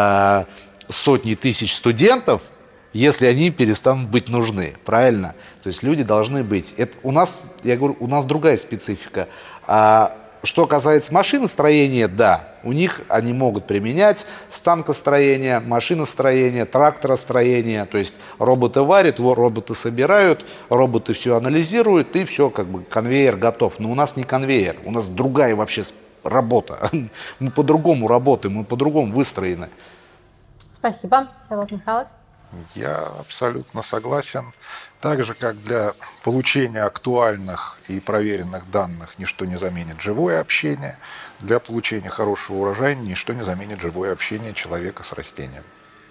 сотни тысяч студентов, если они перестанут быть нужны, правильно? То есть люди должны быть. Это у нас, я говорю, у нас другая специфика. Что касается машиностроения, да, у них они могут применять станкостроение, машиностроение, тракторостроение, то есть роботы варят, роботы собирают, роботы все анализируют, и все, как бы конвейер готов. Но у нас не конвейер, у нас другая вообще работа. Мы по-другому работаем, мы по-другому выстроены. Спасибо, Всеволод Михайлович. Я абсолютно согласен. Так же, как для получения актуальных и проверенных данных ничто не заменит живое общение, для получения хорошего урожая ничто не заменит живое общение человека с растением.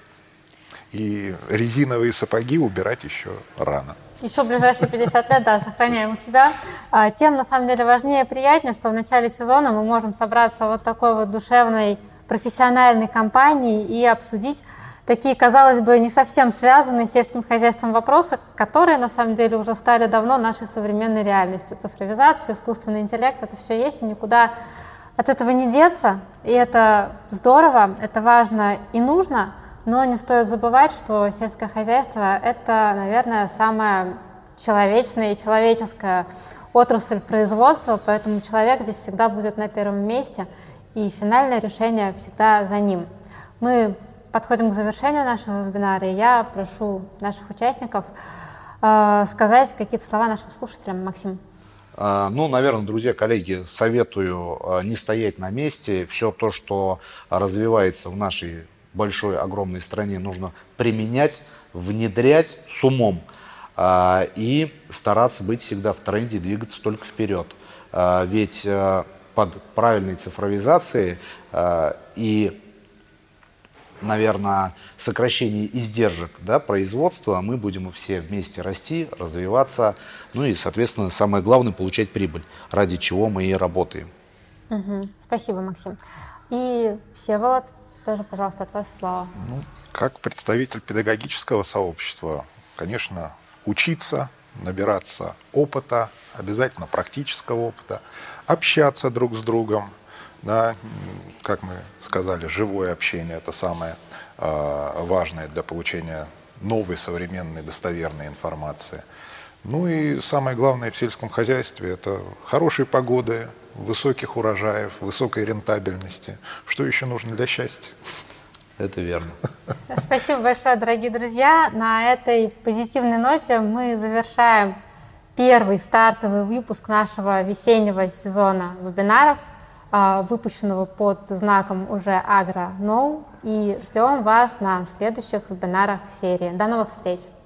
И резиновые сапоги убирать еще рано. Еще в ближайшие 50 лет, да, сохраняем у себя. Тем, на самом деле, важнее и приятнее, что в начале сезона мы можем собраться вот такой вот душевной, профессиональной компанией и обсудить такие, казалось бы, не совсем связанные с сельским хозяйством вопросы, которые, на самом деле, уже стали давно нашей современной реальностью. Цифровизация, искусственный интеллект, это все есть, и никуда от этого не деться. И это здорово, это важно и нужно, но не стоит забывать, что сельское хозяйство – это, наверное, самая человечная и человеческая отрасль производства, поэтому человек здесь всегда будет на первом месте, и финальное решение всегда за ним. Мы подходим к завершению нашего вебинара, и я прошу наших участников сказать какие-то слова нашим слушателям. Максим. Ну, наверное, друзья, коллеги, советую не стоять на месте. Все то, что развивается в нашей большой, огромной стране, нужно применять, внедрять с умом и стараться быть всегда в тренде, двигаться только вперед. Ведь под правильной цифровизацией и, наверное, сокращение издержек, да, производства, мы будем все вместе расти, развиваться, ну и, соответственно, самое главное, получать прибыль, ради чего мы и работаем. Спасибо, Максим. И Всеволод, тоже, пожалуйста, от вас слово. Ну, как представитель педагогического сообщества, конечно, учиться, набираться опыта, обязательно практического опыта, общаться друг с другом. Да, как мы сказали, живое общение – это самое важное для получения новой, современной, достоверной информации. Ну и самое главное в сельском хозяйстве – это хорошие погоды, высоких урожаев, высокой рентабельности. Что еще нужно для счастья? Это верно. Спасибо большое, дорогие друзья. На этой позитивной ноте мы завершаем первый стартовый выпуск нашего весеннего сезона вебинаров. выпущенного под знаком уже AgroKnow, и ждем вас на следующих вебинарах серии. До новых встреч!